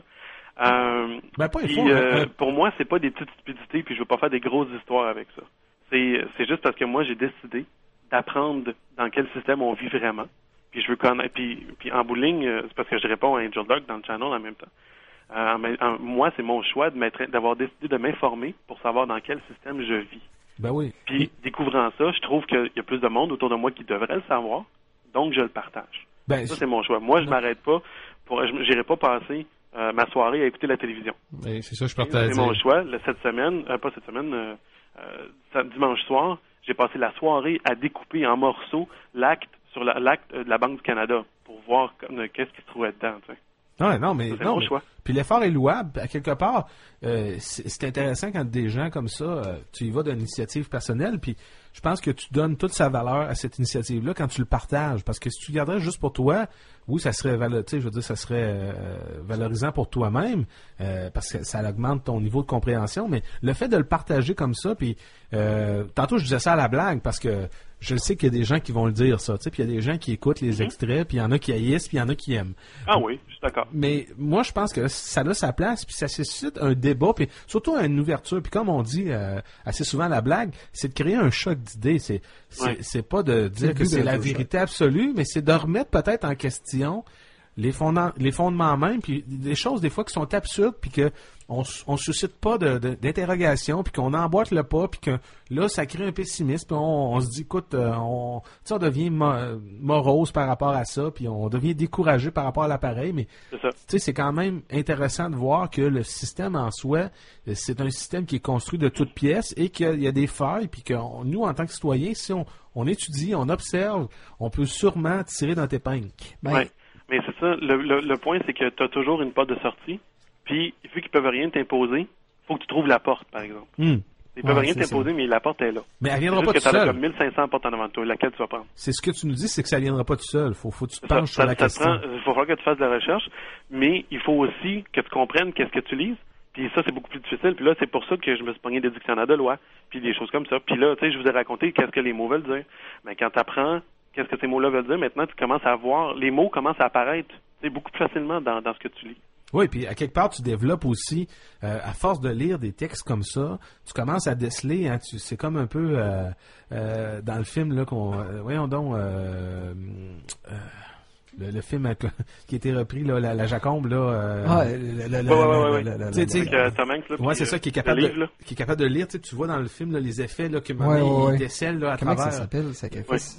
Euh, Ben pas il puis, faut. euh, euh, pour moi, c'est pas des petites stupidités, puis je veux pas faire des grosses histoires avec ça. C'est, c'est juste parce que moi, j'ai décidé d'apprendre dans quel système on vit vraiment. Puis je veux connaître. Puis, puis en bout de ligne, euh, c'est parce que je réponds à Angel Dog dans le channel en même temps. Euh, en même- en- moi, c'est mon choix de m'être, d'avoir décidé de m'informer pour savoir dans quel système je vis. ben oui. Puis, découvrant ça, je trouve qu'il y a plus de monde autour de moi qui devrait le savoir, donc je le partage. Ben, Ça, c'est mon choix. Moi, je Non. m'arrête pas, pour, je n'irai pas passer euh, ma soirée à écouter la télévision. Et c'est ça, je partais à C'est mon dire. choix. Le- cette semaine, euh, pas cette semaine, euh, euh, sam- dimanche soir, j'ai passé la soirée à découper en morceaux l'acte sur la, l'acte euh, de la Banque du Canada pour voir comme, euh, qu'est-ce qui se trouvait dedans. Tu sais. Ouais, non, mais Ça, c'est non. mon mais- choix. Puis l'effort est louable. À quelque part, euh, c'est c'est intéressant quand des gens comme ça, euh, tu y vas d'initiative personnelle, puis je pense que tu donnes toute sa valeur à cette initiative-là quand tu le partages. Parce que si tu le garderais juste pour toi, oui, ça serait valo- tu sais, je veux dire, ça serait euh, valorisant pour toi-même, euh, parce que ça augmente ton niveau de compréhension. Mais le fait de le partager comme ça, puis euh, tantôt je disais ça à la blague, parce que je sais qu'il y a des gens qui vont le dire ça, tu sais, puis il y a des gens qui écoutent les extraits, puis il y en a qui haïssent, puis il y en a qui aiment. Ah oui, je suis d'accord. Mais moi, je pense que ça a sa place, puis ça suscite un débat, puis surtout une ouverture. Puis comme on dit euh, assez souvent à la blague, c'est de créer un choc d'idées. C'est c'est, Ouais. c'est pas de le dire que but c'est d'un la talk show. vérité absolue, mais c'est de remettre peut-être en question les fondements, les fondements même, puis des choses des fois qui sont absurdes, puis que on, s- on suscite pas de, de- d'interrogation, puis qu'on emboîte le pas, puis que là ça crée un pessimisme, puis on, on se dit écoute, euh, on, tu sais, on devient mo- morose par rapport à ça, puis on devient découragé par rapport à l'appareil, mais C'est ça. tu sais, c'est quand même intéressant de voir que le système en soi, euh, c'est un système qui est construit de toutes pièces et qu'il y a des failles, puis que on- nous, en tant que citoyens, si on, on étudie, on observe, on peut sûrement tirer dans tes épingle. Ben, Ouais. Mais c'est ça, le, le, le point, c'est que tu as toujours une porte de sortie, puis vu qu'ils peuvent rien t'imposer, faut que tu trouves la porte, par exemple. Hmm. Ils peuvent Ouais, rien c'est t'imposer, mais la porte est là. Mais elle C'est viendra juste pas que tout tu as seul. comme mille cinq cents portes en avant de toi, laquelle tu vas prendre. C'est ce que tu nous dis, c'est que ça viendra pas tout seul. Faut, faut que tu te Ça, penches sur ça- la ça te question. prend- il va falloir que tu fasses de la recherche, mais il faut aussi que tu comprennes qu'est-ce que tu lises. Puis ça, c'est beaucoup plus difficile. Puis là, c'est pour ça que je me suis pogné des dictionnaires de loi, puis des choses comme ça. Puis là, tu sais, je vous ai raconté qu'est-ce que les mots veulent dire. Mais quand tu apprends qu'est-ce que ces mots-là veulent dire, maintenant, tu commences à voir, les mots commencent à apparaître tu sais, beaucoup plus facilement dans, dans ce que tu lis. Oui, puis à quelque part, tu développes aussi, euh, à force de lire des textes comme ça, tu commences à déceler, hein, tu, c'est comme un peu euh, euh, dans le film, là, qu'on, euh, voyons donc, euh, euh, le, le film avec- qui a été repris, là, la, la Jacob, là. euh, Ah, le- le- le- Ouais, ouais, ouais, ouais. le- le- le- Tu sais, tu sais, Avec euh, Tom Hanks, là, Ouais, puis, c'est euh, ça, qui est le capable livre, de, là. qui est capable de lire, tu sais, tu vois dans le film, là, les effets, là, que Ouais, maintenant, ouais, il ouais. décèle, là, à Comment que ça travers. s'appelle, le sacrifice?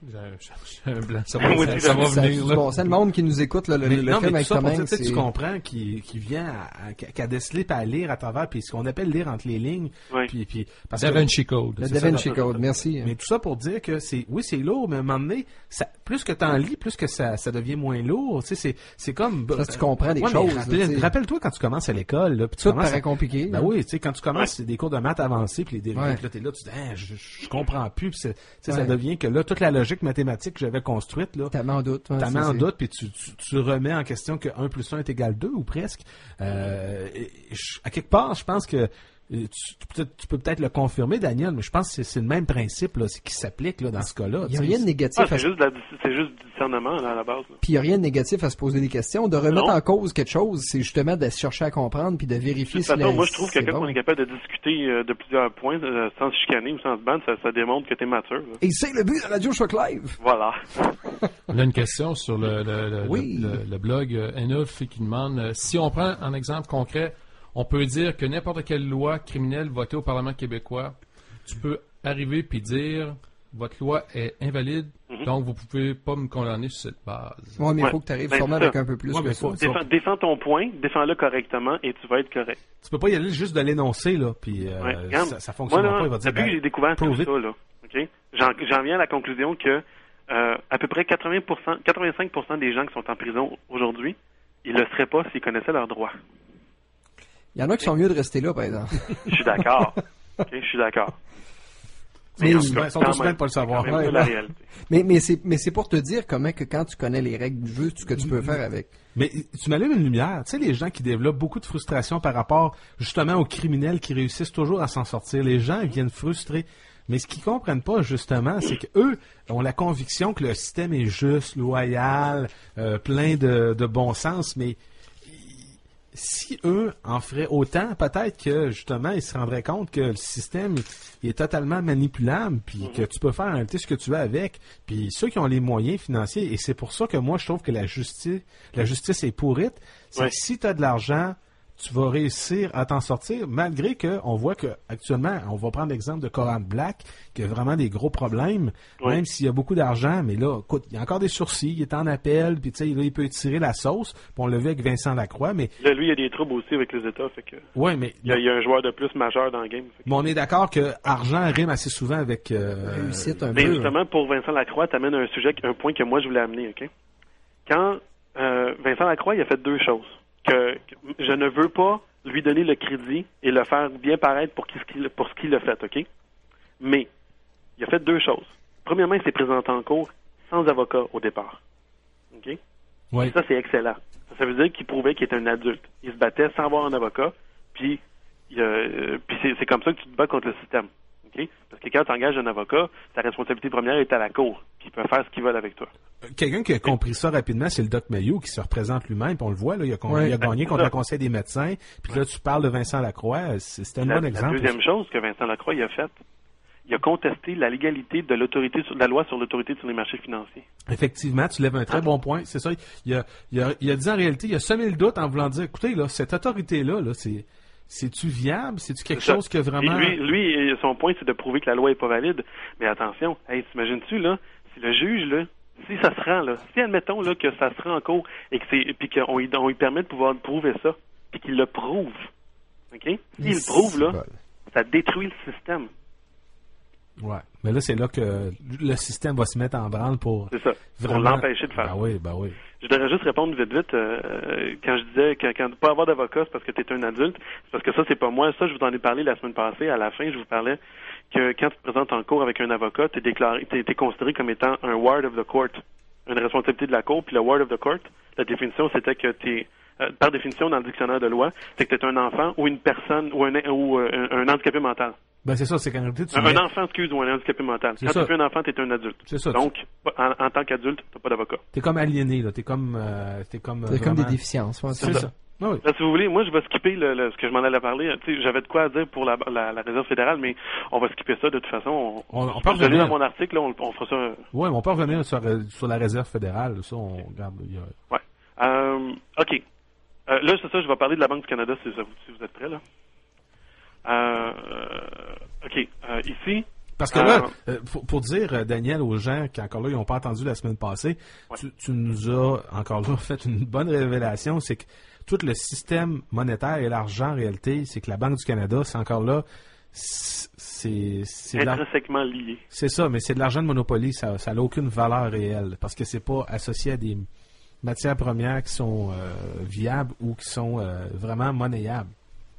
J'ai un blanc. Ça va, Oui, ça, ça va Ça- venir, là. Bon, c'est le monde qui nous écoute, là, le, Mais le non, film mais avec tout ça Tom pour dire, Hanks, tu sais, tu c'est- comprends, qui, qui vient à, à- qu'à déceler et à lire à travers, puis ce qu'on appelle lire entre les lignes. Oui. Puis, puis, parce Da que- Vinci Code. le c'est Da ça, Vinci là. Code, merci. Mais tout ça pour dire que c'est, oui, c'est lourd, mais à un moment donné, ça, plus que t'en lis, plus que ça, ça devient moins lourd. Tu sais, c'est, c'est comme. Parce que tu comprends des Ouais, mais choses, rappelle- là, tu sais. Rappelle-toi quand tu commences à l'école, là, puis tu Tout commences. paraît à- compliqué. Ben là. oui, tu sais, quand tu commences, c'est des cours de maths avancés, puis les dérivés, Ouais. puis là, t'es là, tu dis, ah, je, je comprends plus, puis c'est- tu sais, ça Ouais. devient que là, toute la logique mathématique que j'avais construite, là, T'as mis en doute. ouais, t'as mis c'est- en c'est- doute, puis tu, tu, tu remets en question que un plus un est égal deux, ou presque. Euh, et je- à quelque part, je pense que euh, tu, tu peux- tu peux peut-être le confirmer, Daniel, mais je pense que c'est, c'est le même principe là, c'est qui s'applique là, dans ce cas-là. Il n'y a tu sais. rien de négatif Ah, à c'est se juste, de la, c'est juste du discernement là, à la base. Là. Puis il n'y a rien de négatif à se poser des questions. De remettre Non. en cause quelque chose, c'est justement de chercher à comprendre puis de De vérifier toute si façon, la- moi, je trouve que c'est quand bon. on est capable de discuter euh, de plusieurs points euh, sans se chicaner ou sans se battre, ça, ça démontre que t'es mature. Là. Et c'est le but de Radio Shock Live. Voilà. On a une question sur le, le, le, Oui. le, le blog euh, N neuf qui demande euh, si on prend un exemple concret, on peut dire que n'importe quelle loi criminelle votée au Parlement québécois, tu peux arriver puis dire votre loi est invalide, Mhm. donc vous pouvez pas me condamner sur cette base. Oui, mais il Ouais. faut que tu arrives Ben, sûrement c'est avec ça. un peu plus Ouais, que mais ça. faut- Défends, défends ton point, défends-le correctement et tu vas être correct. Tu peux pas y aller juste de l'énoncer là, puis euh, Ouais, regarde, ça, ça fonctionne moi, là, pas. Il va dire, depuis que ben, j'ai découvert tout prove it. ça, là, ok, j'en, j'en viens à la conclusion que euh, à peu près quatre-vingts pour cent, quatre-vingt-cinq pour cent des gens qui sont en prison aujourd'hui, ils le seraient pas s'ils connaissaient leurs droits. Il y en a qui sont mieux de rester là, par exemple. Je suis d'accord. Ok, je suis d'accord. Mais, en tout cas, ils sont quand tous bien de pas le savoir. c'est quand même Ouais, ça, la ouais. réalité. mais, mais c'est mais c'est pour te dire comment que quand tu connais les règles du jeu, ce que tu peux faire avec. Mais tu m'allumes une lumière. Tu sais, les gens qui développent beaucoup de frustration par rapport justement aux criminels qui réussissent toujours à s'en sortir. Les gens ils viennent frustrés. Mais ce qu'ils comprennent pas, justement, c'est qu'eux ont la conviction que le système est juste, loyal, euh, plein de, de bon sens, mais si eux en feraient autant, peut-être que justement ils se rendraient compte que le système il est totalement manipulable, puis que tu peux faire en réalité ce que tu veux avec. Puis ceux qui ont les moyens financiers, et c'est pour ça que moi je trouve que la justice, la justice est pourrite, c'est Ouais. que si tu as de l'argent, tu vas réussir à t'en sortir, malgré que on voit que actuellement, on va prendre l'exemple de Coran Black, qui a vraiment des gros problèmes, Ouais. même s'il y a beaucoup d'argent, mais là, écoute, il y a encore des sourcils, il est en appel, puis tu sais, là, il peut étirer la sauce, puis on l'a vu avec Vincent Lacroix, mais Là, lui, il y a des troubles aussi avec les États, fait que ouais, mais, il y a, il y a un joueur de plus majeur dans le game. Fait que- mais on est d'accord que argent rime assez souvent avec euh, Réussite un Mais peu. justement, pour Vincent Lacroix, tu amènes un sujet, un point que moi je voulais amener, OK? Quand euh, Vincent Lacroix, il a fait deux choses. Que, que je ne veux pas lui donner le crédit et le faire bien paraître pour, qui- ce qu'il- pour ce qu'il a fait, OK? Mais il a fait deux choses. Premièrement, il s'est présenté en cours sans avocat au départ. OK? ouais. Ça, c'est excellent. Ça, ça veut dire qu'il prouvait qu'il était un adulte. Il se battait sans avoir un avocat, puis, il, euh, puis c'est, c'est comme ça que tu te bats contre le système. OK? Parce que quand tu engages un avocat, ta responsabilité première est à la cour, puis il peut faire ce qu'il veut avec toi. Quelqu'un qui a compris ça rapidement, c'est le Doc Mayo qui se représente lui-même, puis on le voit, là, il a, con- Ouais. il a gagné C'est contre ça. le Conseil des médecins, puis là, tu parles de Vincent Lacroix, c'est- c'était un La, bon la exemple. deuxième chose que Vincent Lacroix il a faite, il a contesté la légalité de l'autorité sur de la loi sur l'autorité sur les marchés financiers. Effectivement, tu lèves un très bon point, c'est ça. Il a, il, a, il a dit en réalité, il a semé le doute en voulant dire, écoutez, là, cette autorité-là, là, c'est, c'est-tu viable? C'est-tu quelque C'est ça. chose que vraiment... Et lui, lui, son point, c'est de prouver que la loi est pas valide. Mais attention, hey, t'imagines-tu, là, si le juge, là, si ça se rend, là, si admettons, là, que ça se rend en cours et que c'est, puis qu'on lui, on lui permet de pouvoir prouver ça, puis qu'il le prouve, OK? S'il le prouve, là, ça détruit le système. Ouais. Mais là, c'est là que le système va se mettre en branle pour C'est ça. Pour vraiment... l'empêcher de faire. Ben oui, ben oui. Je voudrais juste répondre vite vite euh, quand je disais que quand pas avoir d'avocat c'est parce que tu es un adulte, c'est parce que ça c'est pas moi, ça je vous en ai parlé la semaine passée, à la fin je vous parlais que quand tu te présentes en cours avec un avocat, tu es déclaré t'es, t'es considéré comme étant un ward of the court, une responsabilité de la cour, puis le ward of the court, la définition c'était que tu es euh, par définition dans le dictionnaire de loi, c'est que tu es un enfant ou une personne ou un ou euh, un, un handicapé mental. Ben c'est ça, c'est qu'en réalité, tu Un, mets- un enfant, excuse, ou un handicapé mental. C'est Quand ça. tu es un enfant, tu es un adulte. C'est ça. Donc, en, en tant qu'adulte, tu pas d'avocat. T'es comme aliéné, là. T'es comme... Euh, t'es comme, euh, C'est comme des vraiment- déficiences. ouais, C'est ça. ça. Ah oui. Là, si vous voulez, moi, je vais skipper le, le- ce que je m'en allais parler. Tu sais, j'avais de quoi à dire pour la, la, la Réserve fédérale, mais on va skipper ça de toute façon. On, On- on je peut vais aller revenir. dans mon article, là, on, on fera ça. Ouais, mais on peut revenir sur, euh, sur la réserve fédérale. Ça, on regarde. il y a- Ouais. Euh, OK. Euh, là, c'est ça, je vais parler de la Banque du Canada, si, ça vous, si vous êtes prêts, là. Euh, OK. Euh, ici, Parce que là, euh, pour, pour dire, euh, Daniel, aux gens qui encore là, ils n'ont pas entendu la semaine passée, ouais. tu, tu nous as encore là fait une bonne révélation, c'est que tout le système monétaire et l'argent en réalité, c'est que la Banque du Canada, c'est encore là, c'est... c'est intrinsèquement lié. C'est ça, mais c'est de l'argent de Monopoly, ça n'a ça aucune valeur réelle, parce que c'est pas associé à des matières premières qui sont euh, viables ou qui sont euh, vraiment monnayables.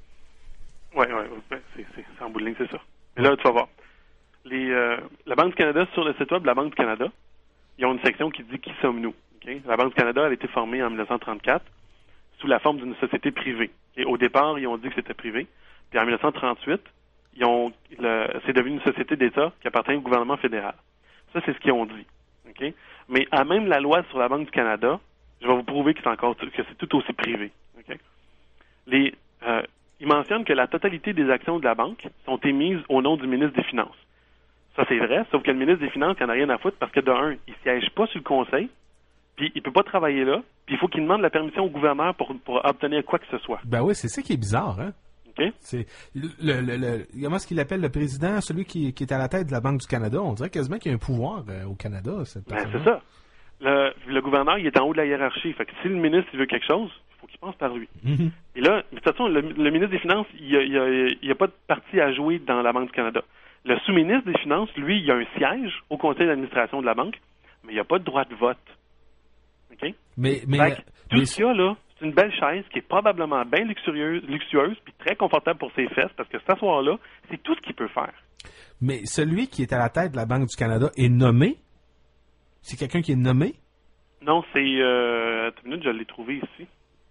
Oui, oui, ouais, c'est, c'est, c'est en bout de ligne, c'est ça. Mais là, tu vas voir. Les, euh, la Banque du Canada, sur le site web de la Banque du Canada, ils ont une section qui dit « Qui sommes-nous? Okay? » La Banque du Canada, elle a été formée en dix-neuf cent trente-quatre sous la forme d'une société privée. Et au départ, ils ont dit que c'était privé. Puis en dix-neuf cent trente-huit, ils ont, le, c'est devenu une société d'État qui appartient au gouvernement fédéral. Ça, c'est ce qu'ils ont dit. Okay? Mais à même la loi sur la Banque du Canada, je vais vous prouver que c'est encore que c'est tout aussi privé. Okay? Les, euh, ils mentionnent que la totalité des actions de la banque sont émises au nom du ministre des Finances. Ça, c'est vrai, sauf que le ministre des Finances, il n'en a rien à foutre parce que, de un, il ne siège pas sur le conseil, puis il ne peut pas travailler là, puis il faut qu'il demande la permission au gouverneur pour, pour obtenir quoi que ce soit. Ben oui, c'est ça qui est bizarre, hein? Okay. C'est le, le, le, comment est-ce qu'il appelle le président, celui qui, qui est à la tête de la Banque du Canada? On dirait quasiment qu'il y a un pouvoir euh, au Canada. Cette ben, c'est ça. Le, le gouverneur, il est en haut de la hiérarchie. Fait que si le ministre il veut quelque chose, il faut qu'il passe par lui. Mm-hmm. Et là, de toute façon, le, le ministre des Finances, il n'y a, a, a pas de parti à jouer dans la Banque du Canada. Le sous-ministre des Finances, lui, il a un siège au conseil d'administration de la banque, mais il n'a pas de droit de vote. OK? Mais, mais, fait que, tout mais... ce qu'il y a là, c'est une belle chaise qui est probablement bien luxueuse, luxueuse puis très confortable pour ses fesses, parce que cet asseoir-là, c'est tout ce qu'il peut faire. Mais celui qui est à la tête de la Banque du Canada est nommé? C'est quelqu'un qui est nommé? Non, c'est... Euh, attends une minute, je l'ai trouvé ici.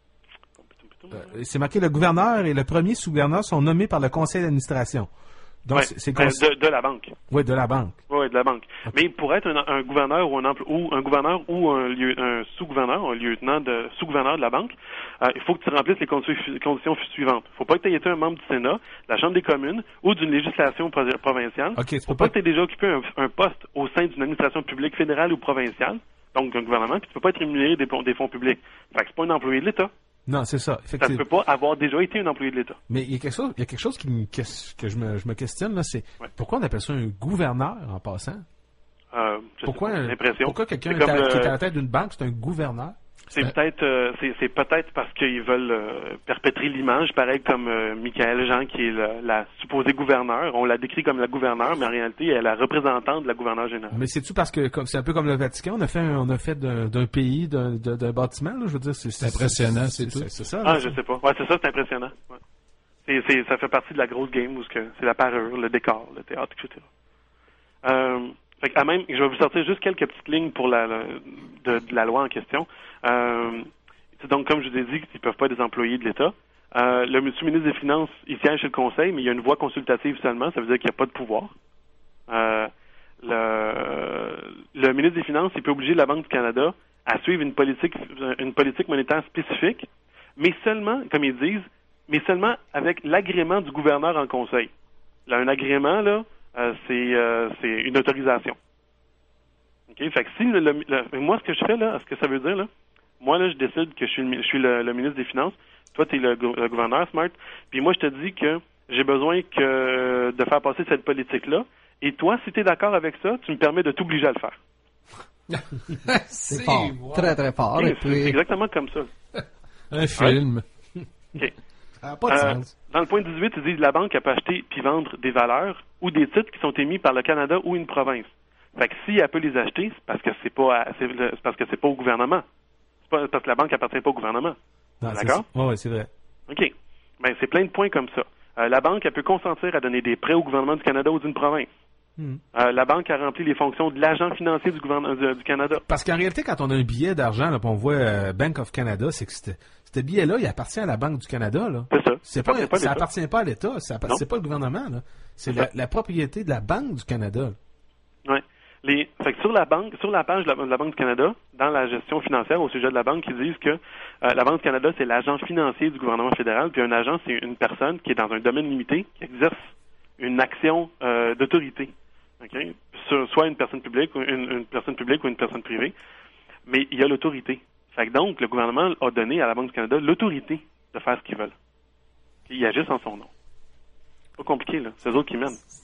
Euh, c'est marqué le gouverneur et le premier sous-gouverneur sont nommés par le conseil d'administration. Donc, ouais, c'est, c'est cons... de, de la banque. Oui, de la banque. Oui, de la banque. Okay. Mais pour être un, un gouverneur ou un empl... ou un gouverneur ou un, lieu... un sous-gouverneur, un lieutenant de sous-gouverneur de la banque, euh, il faut que tu remplisses les conditions suivantes. Il ne faut pas que tu aies été un membre du Sénat, de la Chambre des communes ou d'une législation pro- provinciale. Il okay, ne faut pas que tu aies déjà occupé un, un poste au sein d'une administration publique fédérale ou provinciale, donc d'un gouvernement, puis tu ne peux pas être rémunéré des, des fonds publics. Fait que c'est pas un employé de l'État. Non, c'est ça. Ça ne peut pas avoir déjà été un employé de l'État. Mais il y a quelque chose, il y a quelque chose qui me, que, que je, me, je me questionne, là, c'est ouais. pourquoi on appelle ça un gouverneur en passant? Euh, pourquoi, pas, l'impression. pourquoi quelqu'un est à, le... qui est à la tête d'une banque, c'est un gouverneur? C'est euh... peut-être euh, c'est, c'est peut-être parce qu'ils veulent euh, perpétrer l'image, pareil comme euh, Michaël Jean, qui est la, la supposée gouverneure. On la décrit comme la gouverneure, mais en réalité, elle est la représentante de la gouverneure générale. Mais c'est-tu parce que comme, c'est un peu comme le Vatican, on a fait un, on a fait d'un, d'un pays, d'un, d'un, d'un bâtiment, là, je veux dire, c'est, c'est, c'est impressionnant, c'est, c'est, c'est tout. C'est, c'est ça. Ah, là, je ça. sais pas. Ouais, c'est ça, c'est impressionnant. Ouais. C'est, c'est, ça fait partie de la grosse game où c'est, c'est la parure, le décor, le théâtre, et cetera. Euh, fait à même, je vais vous sortir juste quelques petites lignes pour la, la de, de la loi en question. Euh, donc, comme je vous ai dit, ils ne peuvent pas être des employés de l'État. Euh, le sous-ministre des Finances, il siège chez le Conseil, mais il y a une voix consultative seulement. Ça veut dire qu'il n'y a pas de pouvoir. Euh, le, le ministre des Finances, il peut obliger la Banque du Canada à suivre une politique, une politique monétaire spécifique, mais seulement, comme ils disent, mais seulement avec l'agrément du gouverneur en Conseil. Là, un agrément, là, euh, c'est, euh, c'est une autorisation. OK? Fait que si le, le, le, moi, ce que je fais, là, ce que ça veut dire, là, moi, là, je décide que je suis le, je suis le, le ministre des Finances. Toi, tu es le, le gouverneur, Smart. Puis moi, je te dis que j'ai besoin que de faire passer cette politique-là. Et toi, si tu es d'accord avec ça, tu me permets de t'obliger à le faire. c'est fort. Wow. Très, très fort. Okay, et puis... C'est exactement comme ça. Un film. OK. Ça n'a pas de euh, sens. Dans le point dix-huit, ils disent que la banque elle peut acheter puis vendre des valeurs ou des titres qui sont émis par le Canada ou une province. Fait que si elle peut les acheter, c'est parce que c'est pas, c'est, c'est parce que c'est pas au gouvernement. C'est pas parce que la banque appartient pas au gouvernement. Non, d'accord? Oui, ouais, c'est vrai. OK. Ben, c'est plein de points comme ça. Euh, la banque, elle peut consentir à donner des prêts au gouvernement du Canada ou d'une province. Hmm. Euh, la banque a rempli les fonctions de l'agent financier du gouvernement du, du Canada. Parce qu'en réalité, quand on a un billet d'argent, là, on voit euh, Bank of Canada, c'est que ce billet-là, il appartient à la Banque du Canada. Là. C'est ça. C'est pas, pas ça appartient pas à l'État, ça appartient c'est pas le gouvernement. Là. C'est, c'est la, la propriété de la Banque du Canada. Oui. Les, fait que sur la banque, sur la page de la, de la Banque du Canada, dans la gestion financière au sujet de la banque, ils disent que euh, la Banque du Canada, c'est l'agent financier du gouvernement fédéral, puis un agent, c'est une personne qui est dans un domaine limité, qui exerce une action euh, d'autorité. Okay? Sur, soit une personne publique, ou une, une personne publique ou une personne privée, mais il y a l'autorité. Fait que donc, le gouvernement a donné à la Banque du Canada l'autorité de faire ce qu'ils veulent. Ils agissent en son nom. Pas compliqué, là. C'est eux autres qui mènent.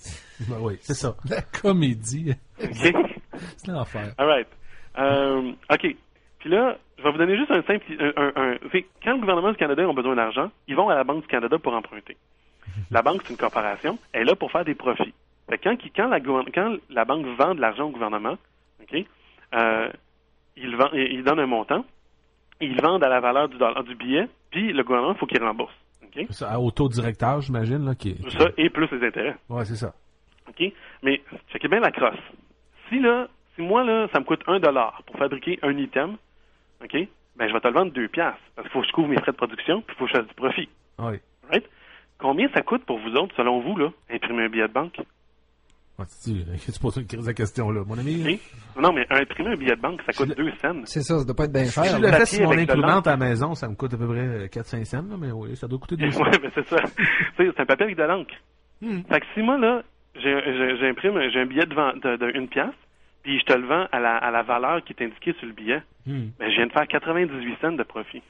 Ben oui, c'est ça. La comédie. OK? C'est l'enfer. All right. Euh, OK. Puis là, je vais vous donner juste un simple... Un, un, un, quand le gouvernement du Canada a besoin d'argent, ils vont à la Banque du Canada pour emprunter. La banque, c'est une corporation. Elle est là pour faire des profits. Fait que quand, quand, la, quand la banque vend de l'argent au gouvernement, OK, euh, ils, vend, ils donnent un montant, ils vendent à la valeur du, dollar, du billet, puis le gouvernement, il faut qu'il rembourse. Okay? C'est ça, au taux directeur, j'imagine. Là, qui, qui... Ça, et plus les intérêts. Oui, c'est ça. OK? Mais, checkez bien la crosse. Si, là, si moi, là, ça me coûte un dollar pour fabriquer un item, OK? Ben, je vais te le vendre deux piastres. Parce qu'il faut que je couvre mes frais de production, puis il faut que je fasse du profit. Oui. Right? Combien ça coûte pour vous autres, selon vous, là, imprimer un billet de banque? Ouais, tu, tu poses une crise de question, là, mon ami. Okay? Non, mais imprimer un billet de banque, ça coûte le... deux cents. C'est ça, ça doit pas être bien cher. Si je là. le fais sur mon Avec de imprimante l'encre. à la maison, ça me coûte à peu près quatre à cinq cents, là, mais oui, ça doit coûter deux cents. Oui, mais c'est ça. Tu sais, c'est un papier avec de l'encre. Hmm. Fait que si moi, là, j'ai, j'ai, j'imprime, j'ai un billet de, vente, de, de une pièce, puis je te le vends à la, à la valeur qui est indiquée sur le billet, Hmm. ben, je viens de faire quatre-vingt-dix-huit cents de profit.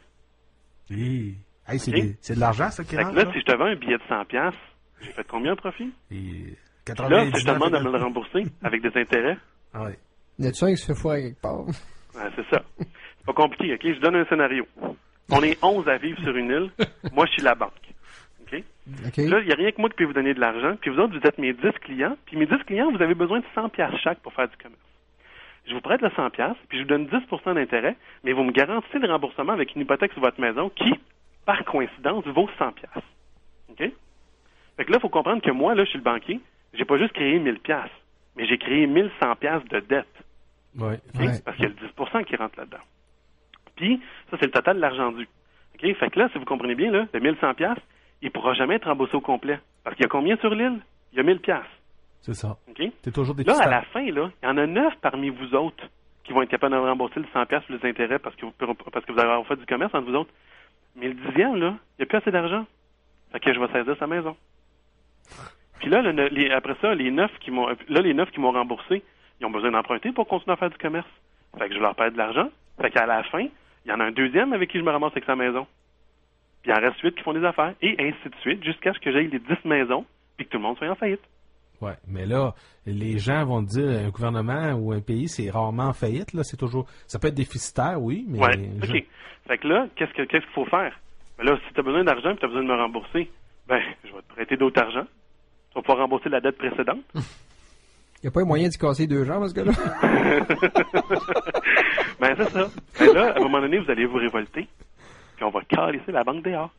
Hey, hey, c'est, Ok. des- c'est de l'argent, ça, qui Fait que rentre, là, là? si je te vends un billet de cent pièces, j'ai fait combien de profit? Et Puis là, quatre-vingt-dix-neuf, si je te demande de me le rembourser avec des intérêts, Ah ouais. Y a-tu un qui se fait foirer quelque part? ben, c'est ça. C'est pas compliqué, OK? Je donne un scénario. On est onze à vivre sur une île. Moi, je suis la banque. OK? OK. Là, il n'y a rien que moi qui peut vous donner de l'argent. Puis vous autres, vous êtes mes dix clients. Puis mes dix clients, vous avez besoin de cent piastres chaque pour faire du commerce. Je vous prête le cent piastres, puis je vous donne dix pour cent d'intérêt, mais vous me garantissez le remboursement avec une hypothèque sur votre maison qui, par coïncidence, vaut cent piastres. OK? Fait que là, il faut comprendre que moi, là, je suis le banquier. J'ai pas juste créé mille piastres, mais j'ai créé mille cent piastres de dette. Ouais. OK? Ouais. Parce qu'il y a le dix pour cent qui rentre là-dedans. Puis, ça, c'est le total de l'argent dû. OK? Fait que là, si vous comprenez bien, là, le mille cent piastres, il ne pourra jamais être remboursé au complet. Parce qu'il y a combien sur l'île? Il y a mille piastres. C'est ça. OK? T'es toujours Là, déficitaire. à la fin, là, il y en a neuf parmi vous autres qui vont être capables de rembourser le cent piastres plus les intérêts parce que, vous, parce que vous avez fait du commerce entre vous autres. Mais le dixième, là, il n'y a plus assez d'argent. Fait que je vais saisir sa maison. Puis là, le- les- après ça, les neuf qui m'ont là, les neuf qui m'ont remboursé, ils ont besoin d'emprunter pour continuer à faire du commerce. Fait que je leur paie de l'argent. Fait qu'à la fin, il y en a un deuxième avec qui je me ramasse avec sa maison. Puis il en reste huit qui font des affaires. Et ainsi de suite, jusqu'à ce que j'aille les dix maisons puis que tout le monde soit en faillite. Ouais, mais là, les gens vont te dire un gouvernement ou un pays, c'est rarement en faillite, là, c'est toujours, ça peut être déficitaire, oui, mais Ouais, je- OK. Fait que là, qu'est-ce que qu'est-ce qu'il faut faire? Ben là, si tu as besoin d'argent et tu as besoin de me rembourser, ben, je vais te prêter d'autres argent. Tu vas pouvoir rembourser la dette précédente. Y a pas un moyen d'y casser deux jambes, ce gars-là? Ben, c'est ça. Ben là, à un moment donné, vous allez vous révolter, puis on va calisser la banque dehors.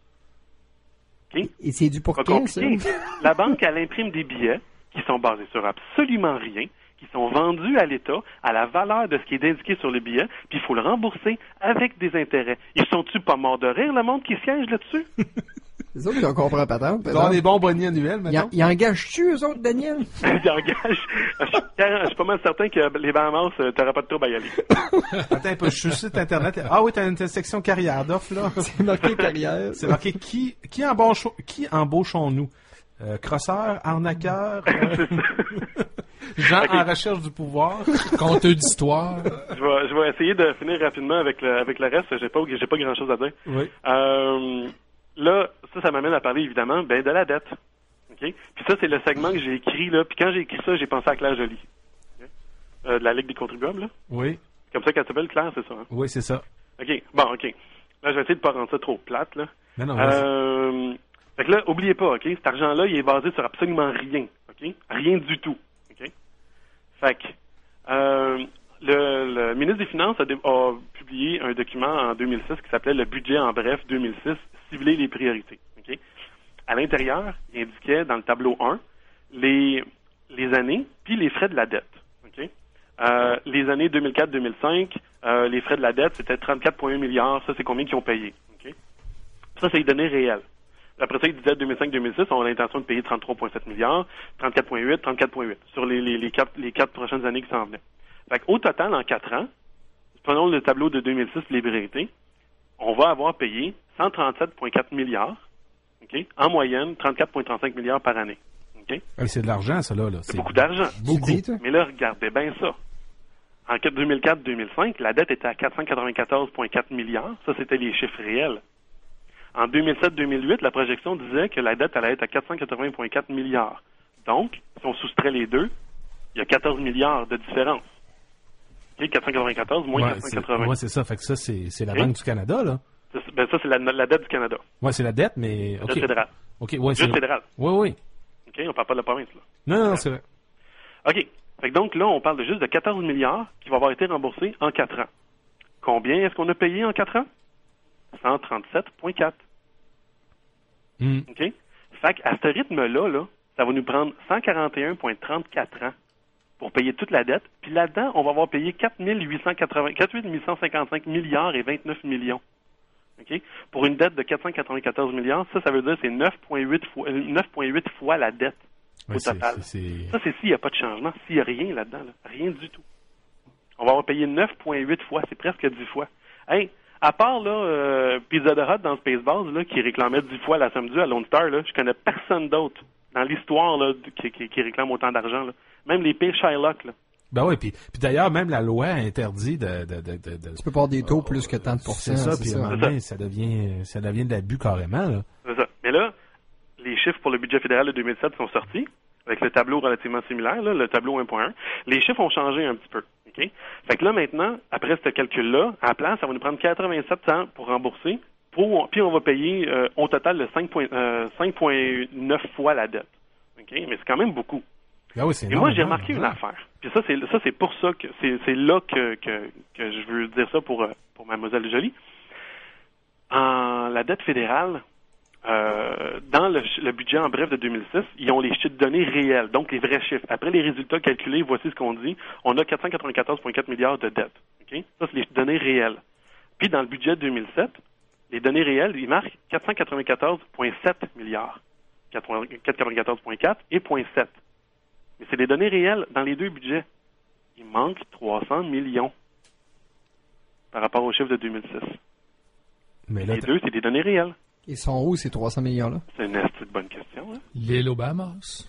OK? Et c'est dû pour Pas quand, ça? compliqué. La banque, elle imprime des billets qui sont basés sur absolument rien, qui sont vendus à l'État à la valeur de ce qui est indiqué sur le billet, puis il faut le rembourser avec des intérêts. Ils sont-tu pas morts de rire, le monde qui siège là-dessus? C'est ça qu'on comprend pas tant. Ils ont des bons bonnets annuels, Ils maintenant. en- ils engagent-tu, eux autres, Daniel? Ils engagent. Je suis, je suis pas mal certain que les Bahamas, euh, t'auras pas de trouble à y aller. Attends un peu, je suis sur site internet. Ah oui, t'as une t'as une section carrière d'offres, là. C'est marqué carrière. C'est marqué qui, qui, embauche, qui embauchons-nous? Euh, crosseur, arnaqueur, euh, gens Ok. en recherche du pouvoir. Conteur d'histoire. Je vais, je vais essayer de finir rapidement avec le, avec le reste. J'ai pas, j'ai pas grand chose à dire. Oui. Euh, là, ça, ça m'amène à parler évidemment, ben, de la dette. OK? Puis ça, c'est le segment que j'ai écrit, là. Puis quand j'ai écrit ça, j'ai pensé à Claire Joly. OK? Euh, de la Ligue des contribuables, là. Oui, Comme ça qu'elle s'appelle, Claire, c'est ça, hein? oui, c'est ça. OK. Bon, OK. Là, je vais essayer de pas rendre ça trop plate, là. Mais non, vas-y. Euh, fait que là, oubliez pas, OK? Cet argent-là, il est basé sur absolument rien. OK? Rien du tout. OK? Fait que, euh, le, le ministre des Finances a, dé- a publié un document en deux mille six qui s'appelait le budget en bref deux mille six, cibler les priorités. OK? À l'intérieur, il indiquait dans le tableau un les, les années puis les frais de la dette. OK? Euh, les années deux mille quatre deux mille cinq, euh, les frais de la dette, c'était trente-quatre virgule un milliards. Ça, c'est combien qu'ils ont payé. OK? Ça, c'est les données réelles. Après ça, il disait deux mille cinq deux mille six, on a l'intention de payer trente-trois virgule sept milliards, trente-quatre virgule huit, trente-quatre virgule huit sur les, les, les, quatre, les quatre prochaines années qui s'en venaient. Fait qu'au total, en quatre ans, prenons le tableau de deux mille six, les vérités, on va avoir payé cent trente-sept virgule quatre milliards, OK? En moyenne, trente-quatre virgule trente-cinq milliards par année. OK? Hey, c'est de l'argent, ça, là. là. C'est beaucoup d'argent. Tu dis, toi? Mais là, regardez bien ça. En deux mille quatre deux mille cinq, la dette était à quatre cent quatre-vingt-quatorze virgule quatre milliards. Ça, c'était les chiffres réels. En deux mille sept deux mille huit, la projection disait que la dette allait être à quatre cent quatre-vingts virgule quatre milliards. Donc, si on soustrait les deux, il y a quatorze milliards de différence. Okay, quatre cent quatre-vingt-quatorze moins Ouais, quatre cent quatre-vingts. Oui, c'est ça. Fait que ça, c'est, c'est la Okay. Banque du Canada, là. Ça, c'est- ben, ça, c'est la, la dette du Canada. Oui, c'est la dette, mais... La OK. dette fédérale. OK, ouais, c'est... Juste fédérale. Oui, oui. OK, on parle pas de la province, là. Non, non, c'est vrai. OK. Fait que donc, là, on parle de juste de quatorze milliards qui vont avoir été remboursés en quatre ans. Combien est-ce qu'on a payé en quatre ans? cent trente-sept virgule quatre. Mm. OK? Fait qu'à ce rythme-là, là, ça va nous prendre cent quarante et un virgule trente-quatre ans pour payer toute la dette. Puis là-dedans, on va avoir payé quatre mille huit cent quatre-vingts, quatre mille huit cent cinquante-cinq milliards et vingt-neuf millions. OK? Pour une dette de quatre cent quatre-vingt-quatorze milliards, ça, ça veut dire que c'est neuf virgule huit fois, euh, neuf virgule huit fois la dette Ouais, au c'est, total. c'est, c'est... Ça, c'est s'il n'y a pas de changement, s'il n'y a rien là-dedans. Là. Rien du tout. On va avoir payé neuf virgule huit fois, c'est presque dix fois. Hey, à part là, euh, Pizza de Hut dans Spaceballs, là, qui réclamait dix fois la somme due à Lone Star, là, je connais personne d'autre dans l'histoire là, qui, qui, qui réclame autant d'argent. Là. Même les pires Shylock. Là. Ben oui, puis, puis d'ailleurs, même la loi interdit de... de, de, de, de... Tu peux pas avoir des taux plus que tant de pourcents. C'est ça, c'est puis à ça. un moment donné, ça devient, ça devient de l'abus carrément, là. C'est ça. Mais là, les chiffres pour le budget fédéral de deux mille sept sont sortis, avec le tableau relativement similaire, là, le tableau un point un. Les chiffres ont changé un petit peu. OK? Fait que là, maintenant, après ce calcul-là, à la place, ça va nous prendre quatre-vingt-sept ans pour rembourser, pour, puis on va payer euh, au total de cinq virgule neuf fois la dette. OK? Mais c'est quand même beaucoup. Ben oui, c'est Et moi, j'ai énormément, remarqué une ouais. affaire. Puis ça, c'est ça, c'est pour ça que c'est c'est là que, que, que je veux dire ça pour, euh, pour Mademoiselle Jolie. En la dette fédérale, euh, dans le, le budget en bref de deux mille six, ils ont les chiffres de données réels, donc les vrais chiffres. Après les résultats calculés, voici ce qu'on dit. On a quatre cent quatre-vingt-quatorze virgule quatre milliards de dettes. Okay? Ça, c'est les données réelles. Puis dans le budget deux mille sept, les données réelles, ils marquent quatre cent quatre-vingt-quatorze virgule sept milliards. quatre cent quatre-vingt-quatorze virgule quatre et zéro virgule sept. Mais c'est des données réelles dans les deux budgets. Il manque trois cents millions par rapport aux chiffres de deux mille six. Mais là, Les t'as- deux, c'est des données réelles. Ils sont où ces trois cents millions-là? C'est une assez bonne question. Hein? L'île aux Bahamas.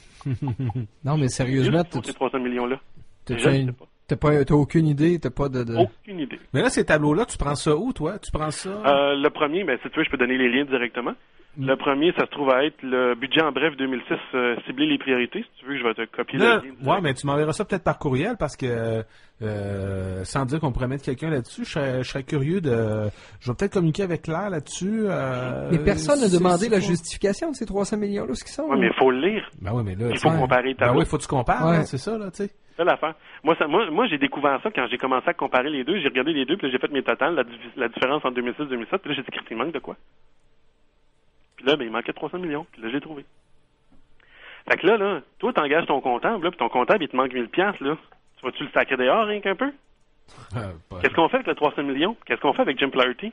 Non, mais sérieusement, Juste pour t'as- ces trois cents millions-là. t'as- Je ne sais t'as pas. t'as pas, t'as aucune idée, t'as pas de... de... Aucune idée. mais là, ces tableaux-là, tu prends ça où, toi? Tu prends ça? Euh, le premier, ben, si tu veux, je peux donner les liens directement. Mm. Le premier, ça se trouve à être le budget en bref deux mille six, euh, cibler les priorités. Si tu veux, je vais te copier Là, le lien. direct. ouais, mais tu m'enverras ça peut-être par courriel parce que, euh, sans dire qu'on pourrait mettre quelqu'un là-dessus, je serais, je serais curieux de... Je vais peut-être communiquer avec Claire là-dessus. Euh, Mais personne n'a c'est- demandé c'est la pas- justification de ces trois cents millions-là, ce qu'ils sont. Ouais, mais il faut le lire. Ben oui, mais là... Il faut c'est- comparer les Ben tableaux. oui, faut que tu compares, Ouais. hein, c'est ça, là, tu sais. C'est ça l'affaire. Moi, ça, moi, moi j'ai découvert ça quand j'ai commencé à comparer les deux. J'ai regardé les deux, puis là, j'ai fait mes totales, la, divi- la différence entre deux mille six et deux mille sept, puis là, j'ai dit, il manque de quoi? Puis là, ben, il manquait trois cents millions, puis là, j'ai trouvé. Fait que là, là, toi, t'engages ton comptable, là, puis ton comptable, il te manque mille piastres, là. Tu vas-tu le sacrer dehors, rien qu'un peu? Euh, pas- Qu'est-ce qu'on fait avec les trois cents millions? Qu'est-ce qu'on fait avec Jim Flaherty?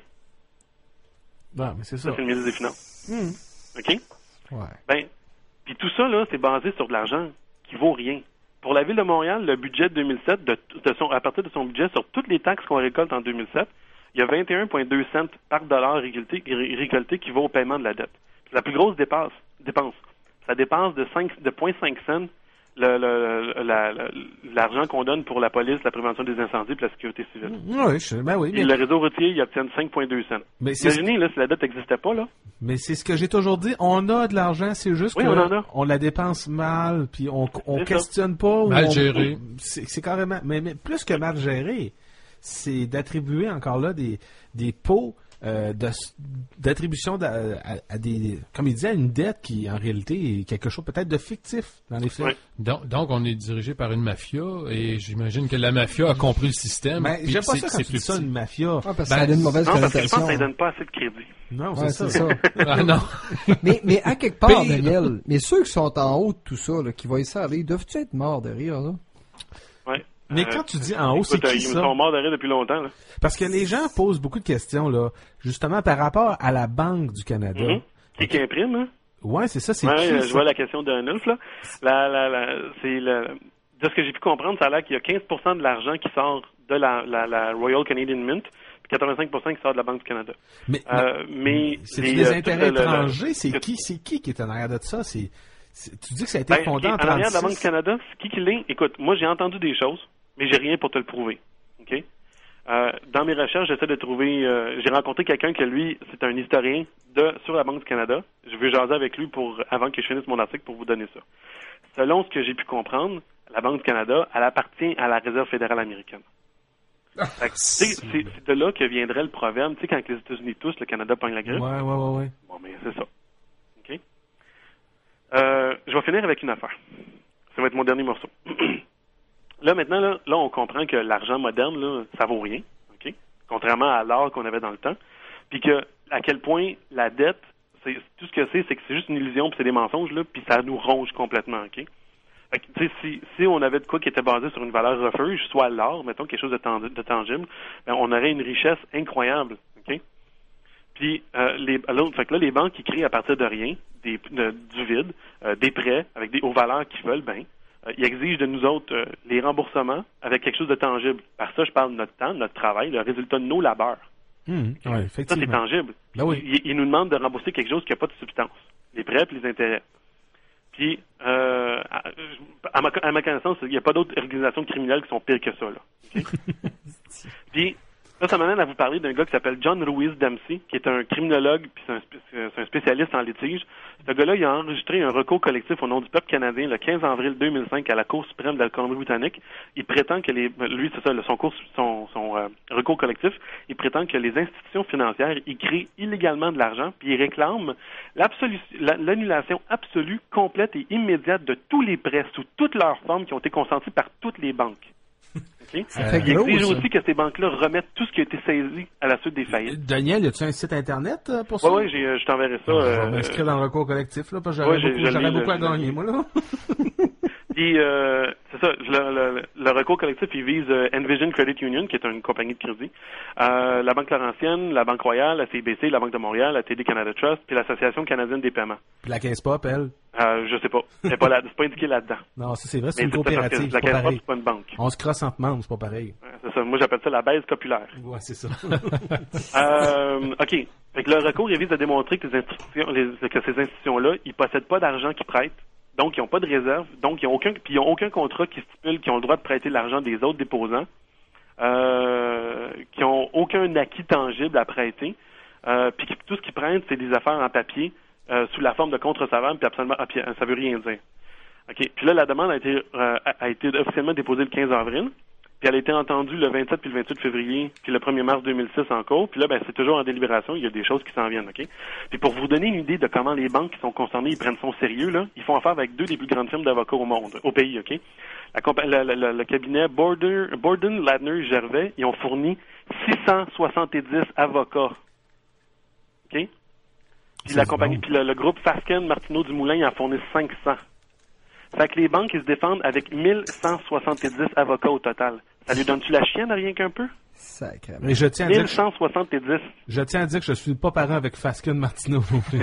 Non, mais c'est ça. Ça, c'est le ministre des Finances. Hum. OK? Ouais. Ben, puis tout ça, là, c'est basé sur de l'argent qui vaut rien. Pour la Ville de Montréal, le budget de deux mille sept, de, de son, à partir de son budget sur toutes les taxes qu'on récolte en deux mille sept, il y a vingt et un virgule deux cents par dollar récolté, ré- récolté qui va au paiement de la dette. C'est la plus grosse dépense. dépense. Ça dépense de, cinq, de zéro virgule cinq cents le, le, la, la, l'argent qu'on donne pour la police, la prévention des incendies et la sécurité civile. Oui, je- ben oui, Et mais, le réseau routier, il obtient cinq virgule deux cents. mais c'est, ce- Imaginez, là, si la dette n'existait pas, là. mais c'est ce que j'ai toujours dit. On a de l'argent, c'est juste Oui, que on en a. on la dépense mal, puis on, on C'est ça. questionne pas. ou Mal on- géré. C'est, c'est carrément, mais, mais plus que mal géré, c'est d'attribuer encore là des, des pots euh, de, d'attribution d'a- à, à des, comme il disait, à une dette qui en réalité est quelque chose peut-être de fictif dans les faits. Ouais. Donc, donc, on est dirigé par une mafia et j'imagine que la mafia a compris le système. Mais puis j'aime que pas c'est- ça que quand c'est tu dis ça, plus une petit. mafia. Ouais, parce que Ben, ça a une mauvaise Non, parce que je connotation. pense que ça ne donne pas assez de crédit. Non, Ouais, c'est, c'est ça. ça. Ah non. mais, mais à quelque part, Pire. Daniel, mais ceux qui sont en haut de tout ça, là, qui voient ça aller, ils doivent-tu être morts de rire, là? Ouais. Mais Euh, quand tu dis en haut, c'est écoute, qui ils ça? sont morts d'arrêt depuis longtemps, là. Parce que les gens posent beaucoup de questions, là, justement par rapport à la Banque du Canada. Mhm. Qui qui imprime, hein? Ouais, c'est ça, c'est Ouais, qui, euh, ça? je vois la question d'un elfe, là. La, la, la, c'est le, de ce que j'ai pu comprendre, ça a l'air qu'il y a quinze pour cent de l'argent qui sort de la, la, la Royal Canadian Mint, puis quatre-vingt-cinq pour cent qui sort de la Banque du Canada. Mais, Euh, mais c'est les, des euh, intérêts tout le- le- étrangers, c'est que- qui, c'est qui qui est en arrière de ça? C'est, c'est- tu dis que ça a été Ben, fondé en en arrière de la Banque du trente-six. Canada, c'est qui qui l'est? Écoute, moi j'ai entendu des choses, mais j'ai rien pour te le prouver. OK? Euh, dans dans mes recherches, j'essaie de trouver... Euh, j'ai rencontré quelqu'un que, lui, c'est un historien de sur la Banque du Canada. Je veux jaser avec lui pour avant que je finisse mon article pour vous donner ça. Selon ce que j'ai pu comprendre, la Banque du Canada, elle appartient à la Réserve fédérale américaine. Fait que, c'est, c'est, c'est de là que viendrait le proverbe. Tu sais, quand les États-Unis toussent, le Canada pogne la grippe. Ouais, ouais, ouais, ouais. Bon, mais c'est ça. OK? Euh, je vais finir avec une affaire. Ça va être mon dernier morceau. Là, maintenant, là, là, on comprend que l'argent moderne, là, ça vaut rien. OK? Contrairement à l'or qu'on avait dans le temps. Puis que, à quel point la dette, c'est, tout ce que c'est, c'est que c'est juste une illusion, puis c'est des mensonges, là, puis ça nous ronge complètement. OK? Fait que, tu sais, si, si on avait de quoi qui était basé sur une valeur refuge, soit l'or, mettons quelque chose de, tang- de tangible, ben, on aurait une richesse incroyable. OK? Puis, euh, les, alors, fait que là, les banques qui créent à partir de rien, des, de, du vide, euh, des prêts avec des aux valeurs qu'ils veulent, ben, euh, ils exigent de nous autres euh, les remboursements avec quelque chose de tangible. Par ça, je parle de notre temps, de notre travail, le résultat de nos labeurs. Mmh, ouais, effectivement. Ça, c'est tangible. Ben oui. Ils, ils nous demandent de rembourser quelque chose qui n'a pas de substance. Les prêts et les intérêts. Puis, euh, à, à, ma, à ma connaissance, il n'y a pas d'autres organisations criminelles qui sont pires que ça, là. Okay? Puis, là, ça m'amène à vous parler d'un gars qui s'appelle John Ruiz Dempsey, qui est un criminologue, puis c'est un, c'est un spécialiste en litige. Ce gars-là, il a enregistré un recours collectif au nom du peuple canadien le quinze avril deux mille cinq à la Cour suprême de la Colombie-Britannique. Il prétend que les, lui, c'est ça, son, cours, son, son euh, recours collectif, il prétend que les institutions financières, ils créent illégalement de l'argent, puis il réclame l'annulation absolue, complète et immédiate de tous les prêts sous toutes leurs formes qui ont été consentis par toutes les banques. Okay? Ça fait Il gros, exige ça. aussi que ces banques-là remettent tout ce qui a été saisi à la suite des faillites. Daniel, y a-tu un site internet euh, pour ça? Oui, oui, j'ai, euh, je t'enverrai ça. Je Euh, vais m'inscrire dans le recours collectif, là, parce que j'aurais ouais, j'ai- beaucoup, je j'aurais l'ai, beaucoup là, à je l'ai. gagner, moi, là. Puis, euh, c'est ça, le, le, le recours collectif, il vise euh, Envision Credit Union, qui est une compagnie de crédit, euh, la Banque Laurentienne, la Banque Royale, la C B C, la Banque de Montréal, la T D Canada Trust, puis l'Association canadienne des paiements. Puis la quinze pop, elle. Euh, je sais pas. C'est pas, là, c'est pas indiqué là-dedans. Non, ça, c'est vrai, c'est Mais une c'est ça, parce que coopérative, la c'est pas Caisse pareil. c'est pas une banque. On se crosse entre membres, c'est pas pareil. Ouais, c'est ça. Moi, j'appelle ça la baisse populaire. Ouais, c'est ça. Euh, OK. Fait que le recours, il vise à démontrer que, les institutions, les, que ces institutions-là, ils possèdent pas d'argent qu'ils prêtent, donc ils n'ont pas de réserve, donc ils n'ont aucun, puis ils n'ont aucun contrat qui stipule qu'ils ont le droit de prêter l'argent des autres déposants, euh, qui n'ont aucun acquis tangible à prêter, euh, puis que tout ce qu'ils prennent, c'est des affaires en papier, euh, sous la forme de contre-savants, puis absolument, ah, puis, euh, ça veut rien dire. OK. Puis là, la demande a été, euh, a été officiellement déposée le quinze avril. Puis elle a été entendue le vingt-sept puis le vingt-huit février, puis le premier mars deux mille six en cours. Puis là, ben, c'est toujours en délibération. Il y a des choses qui s'en viennent, OK? Puis pour vous donner une idée de comment les banques qui sont concernées, ils prennent ça au sérieux, là, ils font affaire avec deux des plus grandes firmes d'avocats au monde, au pays, OK? La compa- la- la- la- le cabinet Border, Borden, Ladner, Gervais, ils ont fourni six cent soixante-dix avocats. OK? Puis C'est la du compagnie, monde. puis le, le groupe Fasken, Martineau Dumoulin, il en fournit cinq cents. Fait que les banques, ils se défendent avec mille cent soixante-dix avocats au total. Ça lui donne-tu la chienne, rien qu'un peu? Sacrément. Mais je tiens à dire mille que, cent soixante-dix. je tiens à dire que je suis pas parent avec Fasken Martineau non plus.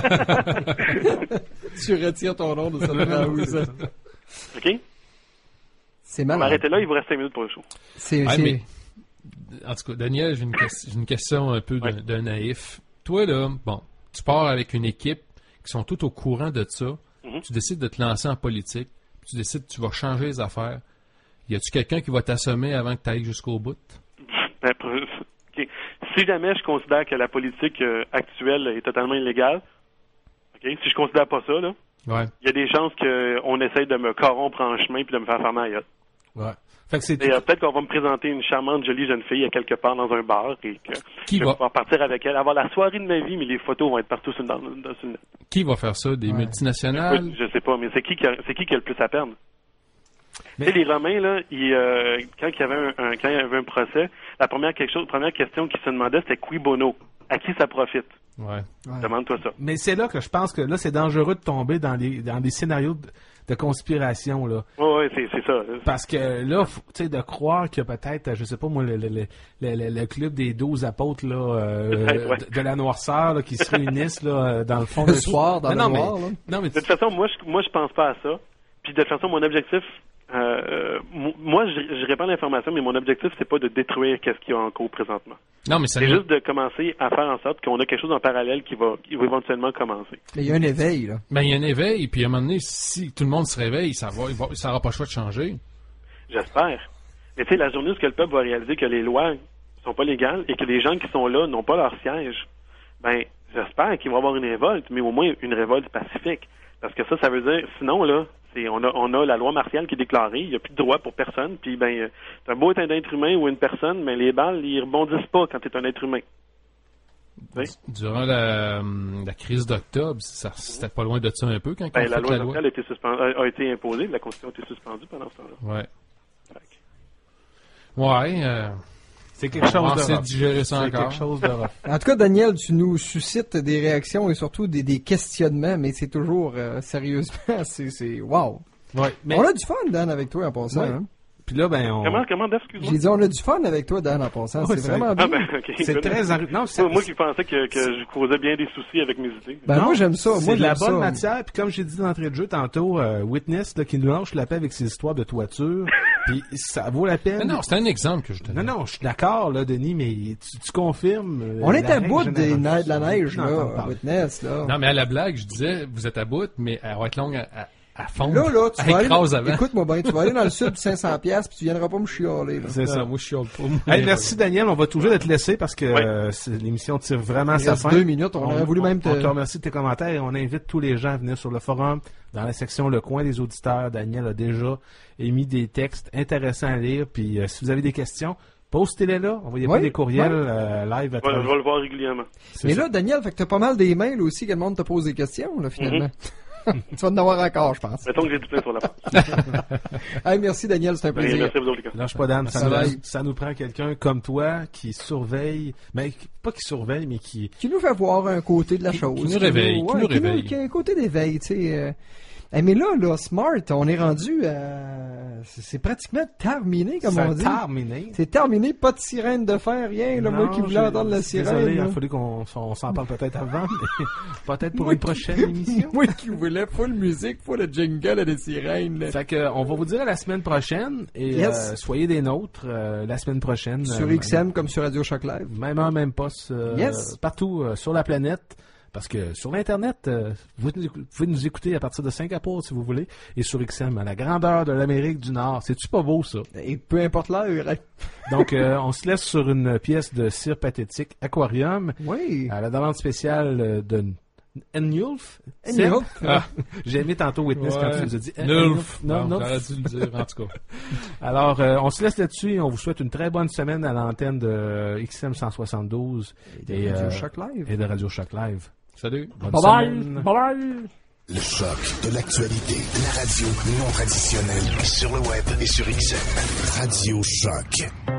Tu retires ton nom de ça. OK? C'est On va malade. arrêter là, il vous reste cinq minutes pour le show. C'est, Ah, c'est- mais- En tout cas, Daniel, j'ai une, ques- j'ai une question un peu d'un, Ouais. d'un naïf. Toi, là, bon, tu pars avec une équipe qui sont tous au courant de ça. Mhm. Tu décides de te lancer en politique. Tu décides que tu vas changer les affaires. Y a-tu quelqu'un qui va t'assommer avant que tu ailles jusqu'au bout? Ben, pour- OK. Si jamais je considère que la politique euh, actuelle est totalement illégale, OK? Si je considère pas ça, là, Ouais. il y a des chances qu'on essaye de me corrompre en chemin puis de me faire faire mal. Ouais. Fait que c'est Et euh, peut-être qu'on va me présenter une charmante, jolie jeune fille à quelque part dans un bar et que Qui je vais va, pouvoir partir avec elle, avoir la soirée de ma vie, mais les photos vont être partout sur, dans, dans, sur le net. qui va faire ça? Des Ouais. multinationales? Oui, je sais pas, mais c'est qui qui a, c'est qui qui a le plus à perdre? Mais- Tu sais, les Romains, là, ils, euh, quand il y avait un, un- quand il y avait un procès, la première quelque chose, première question qu'ils se demandaient, c'était qui bono? À qui ça profite? Ouais. Ouais. Demande-toi ça. Mais c'est là que je pense que là, c'est dangereux de tomber dans des, dans des scénarios de, de conspiration, là. Oui, oui, c'est, c'est ça. Parce que là, faut- tu sais, de croire qu'il y a peut-être, je sais pas moi, le, le, le, le, le club des douze apôtres, là, euh, Peut-être, ouais. de, de la noirceur, là, qui se réunissent, là, dans le fond. Le de- soir, dans Mais le non, noir, mais, là. non, mais De toute façon, moi, je, moi, je pense pas à ça. Puis de toute façon, mon objectif, euh, mo- moi, je, je répands l'information, mais mon objectif, c'est pas de détruire qu'est-ce qu'il y a en cours présentement. Non, mais ça C'est nous- juste de commencer à faire en sorte qu'on a quelque chose en parallèle qui va, qui va éventuellement commencer. Mais il y a un éveil, là. Ben, il y a un éveil, puis à un moment donné, si tout le monde se réveille, ça va, il va- ça n'aura pas le choix de changer. J'espère. Mais tu sais, la journée où ce que le peuple va réaliser que les lois sont pas légales et que les gens qui sont là n'ont pas leur siège, ben j'espère qu'il va y avoir une révolte, mais au moins une révolte pacifique. Parce que ça, ça veut dire, sinon, là, c'est on a on a la loi martiale qui est déclarée, il n'y a plus de droit pour personne, puis ben t'as beau être un être humain ou une personne, mais les balles, ils rebondissent pas quand t'es un être humain. Oui. Durant la, la crise d'octobre, ça, c'était pas loin de ça un peu quand ben, on a la fait loi la loi. martiale a été, suspen- a, a été imposée, la Constitution a été suspendue pendant ce temps-là. Ouais. Ouais. Euh, C'est quelque chose on va de essayer de rough. digérer ça C'est encore. quelque chose de rough. En tout cas, Daniel, tu nous suscites des réactions et surtout des, des questionnements, mais c'est toujours euh, sérieusement, c'est, c'est wow. Ouais, mais On a du fun, Dan, avec toi en passant. Ouais. Hein? puis là, ben, on... Comment, comment, Dave, excuse-moi? J'ai dit, on a du fun avec toi, Dan, en passant. Ouais, c'est c'est vraiment Ah bien. ben, ok. c'est good. très enri- non, c'est Moi, moi qui pensais que, que je causais bien des soucis avec mes idées. Ben, non, moi, j'aime ça. C'est Moi, de la j'aime bonne ça. matière. Puis comme j'ai dit d'entrée de jeu tantôt, euh, Witness là, qui nous lâche la paix avec ses histoires de toiture. Puis ça vaut la peine. Mais non, c'est un exemple que je te non, non, je suis d'accord, là, Denis, mais tu, tu confirmes. euh, On est la à bout règle des générale. neiges, de la neige, On peut en là, parler. Witness, là. Non, mais à la blague, je disais, vous êtes à bout, mais elle va être longue à, à, à fondre. Là, là, tu Elle vas écrase aller, avant. écoute-moi bien, tu vas aller dans le sud de cinq cents piastres puis tu viendras pas me chialer, là. C'est ça. Non, moi, je suis pas. Hey, merci Daniel, on va toujours te laisser parce que Oui. euh, c'est- l'émission tire vraiment à Il sa reste fin. deux minutes, on aurait voulu même te... On te remercie de tes commentaires et on invite tous les gens à venir sur le forum. Dans la section Le Coin des auditeurs, Daniel a déjà émis des textes intéressants à lire. Puis euh, si vous avez des questions, postez-les là. Envoyez-moi Oui, des courriels oui. euh, live à Voilà, je travers. vais le voir régulièrement. C'est Mais ça. là, Daniel, fait que t'as pas mal des mails aussi que le monde te pose des questions, là, finalement. Tu vas en avoir encore, je pense. Mettons que j'ai du plein sur la porte. Hey, merci, Daniel, c'est un plaisir. Merci à vous autres, les gars. Lâche pas Dan, ça, Ça nous, va. ça nous prend quelqu'un comme toi qui surveille, mais qui- pas qui surveille, mais qui... Qui nous fait voir un côté de la chose. qui nous réveille, qui nous réveille. Qui a un côté d'éveil, tu sais. euh. Eh, mais là, là, Smart, on est rendu à... C'est c'est pratiquement terminé, comme ça on a dit. terminé. C'est terminé, pas de sirène de fer, rien. Là, moi Non, qui voulais j'ai- entendre la Désolé, sirène. il là. a fallu qu'on on s'en parle peut-être avant, mais peut-être pour Moi une qui- prochaine émission. Moi qui voulais full musique, full le jingle et des sirènes. là. Fait que, euh, on va vous dire à la semaine prochaine et Yes. euh, soyez des nôtres euh, la semaine prochaine. Sur euh, X M comme sur Radio Choc Live. Même heure, même poste, euh, Yes. partout euh, sur la planète. Parce que sur l'Internet, euh, vous, nous écou- vous pouvez nous écouter à partir de Singapour si vous voulez, et sur X M, à la grandeur de l'Amérique du Nord. C'est-tu pas beau, ça? Et peu importe l'heure. hein. Donc, euh, on se laisse sur une pièce de cire pathétique Aquarium, Oui. à la demande spéciale euh, de N-Nulf. N-Nulf. Ah, j'ai aimé tantôt Witness quand tu nous as dit Nulf. Non, Non, non. j'aurais dû le dire, en tout cas. Alors, euh, on se laisse là-dessus et on vous souhaite une très bonne semaine à l'antenne de X M cent soixante-douze Et et, Radio euh, Choc Live. et de Radio Choc Live. Salut. Bonne Bye semaine. bye. Bye bye. Le choc de l'actualité. La radio non traditionnelle sur le web et sur X M. Radio Choc.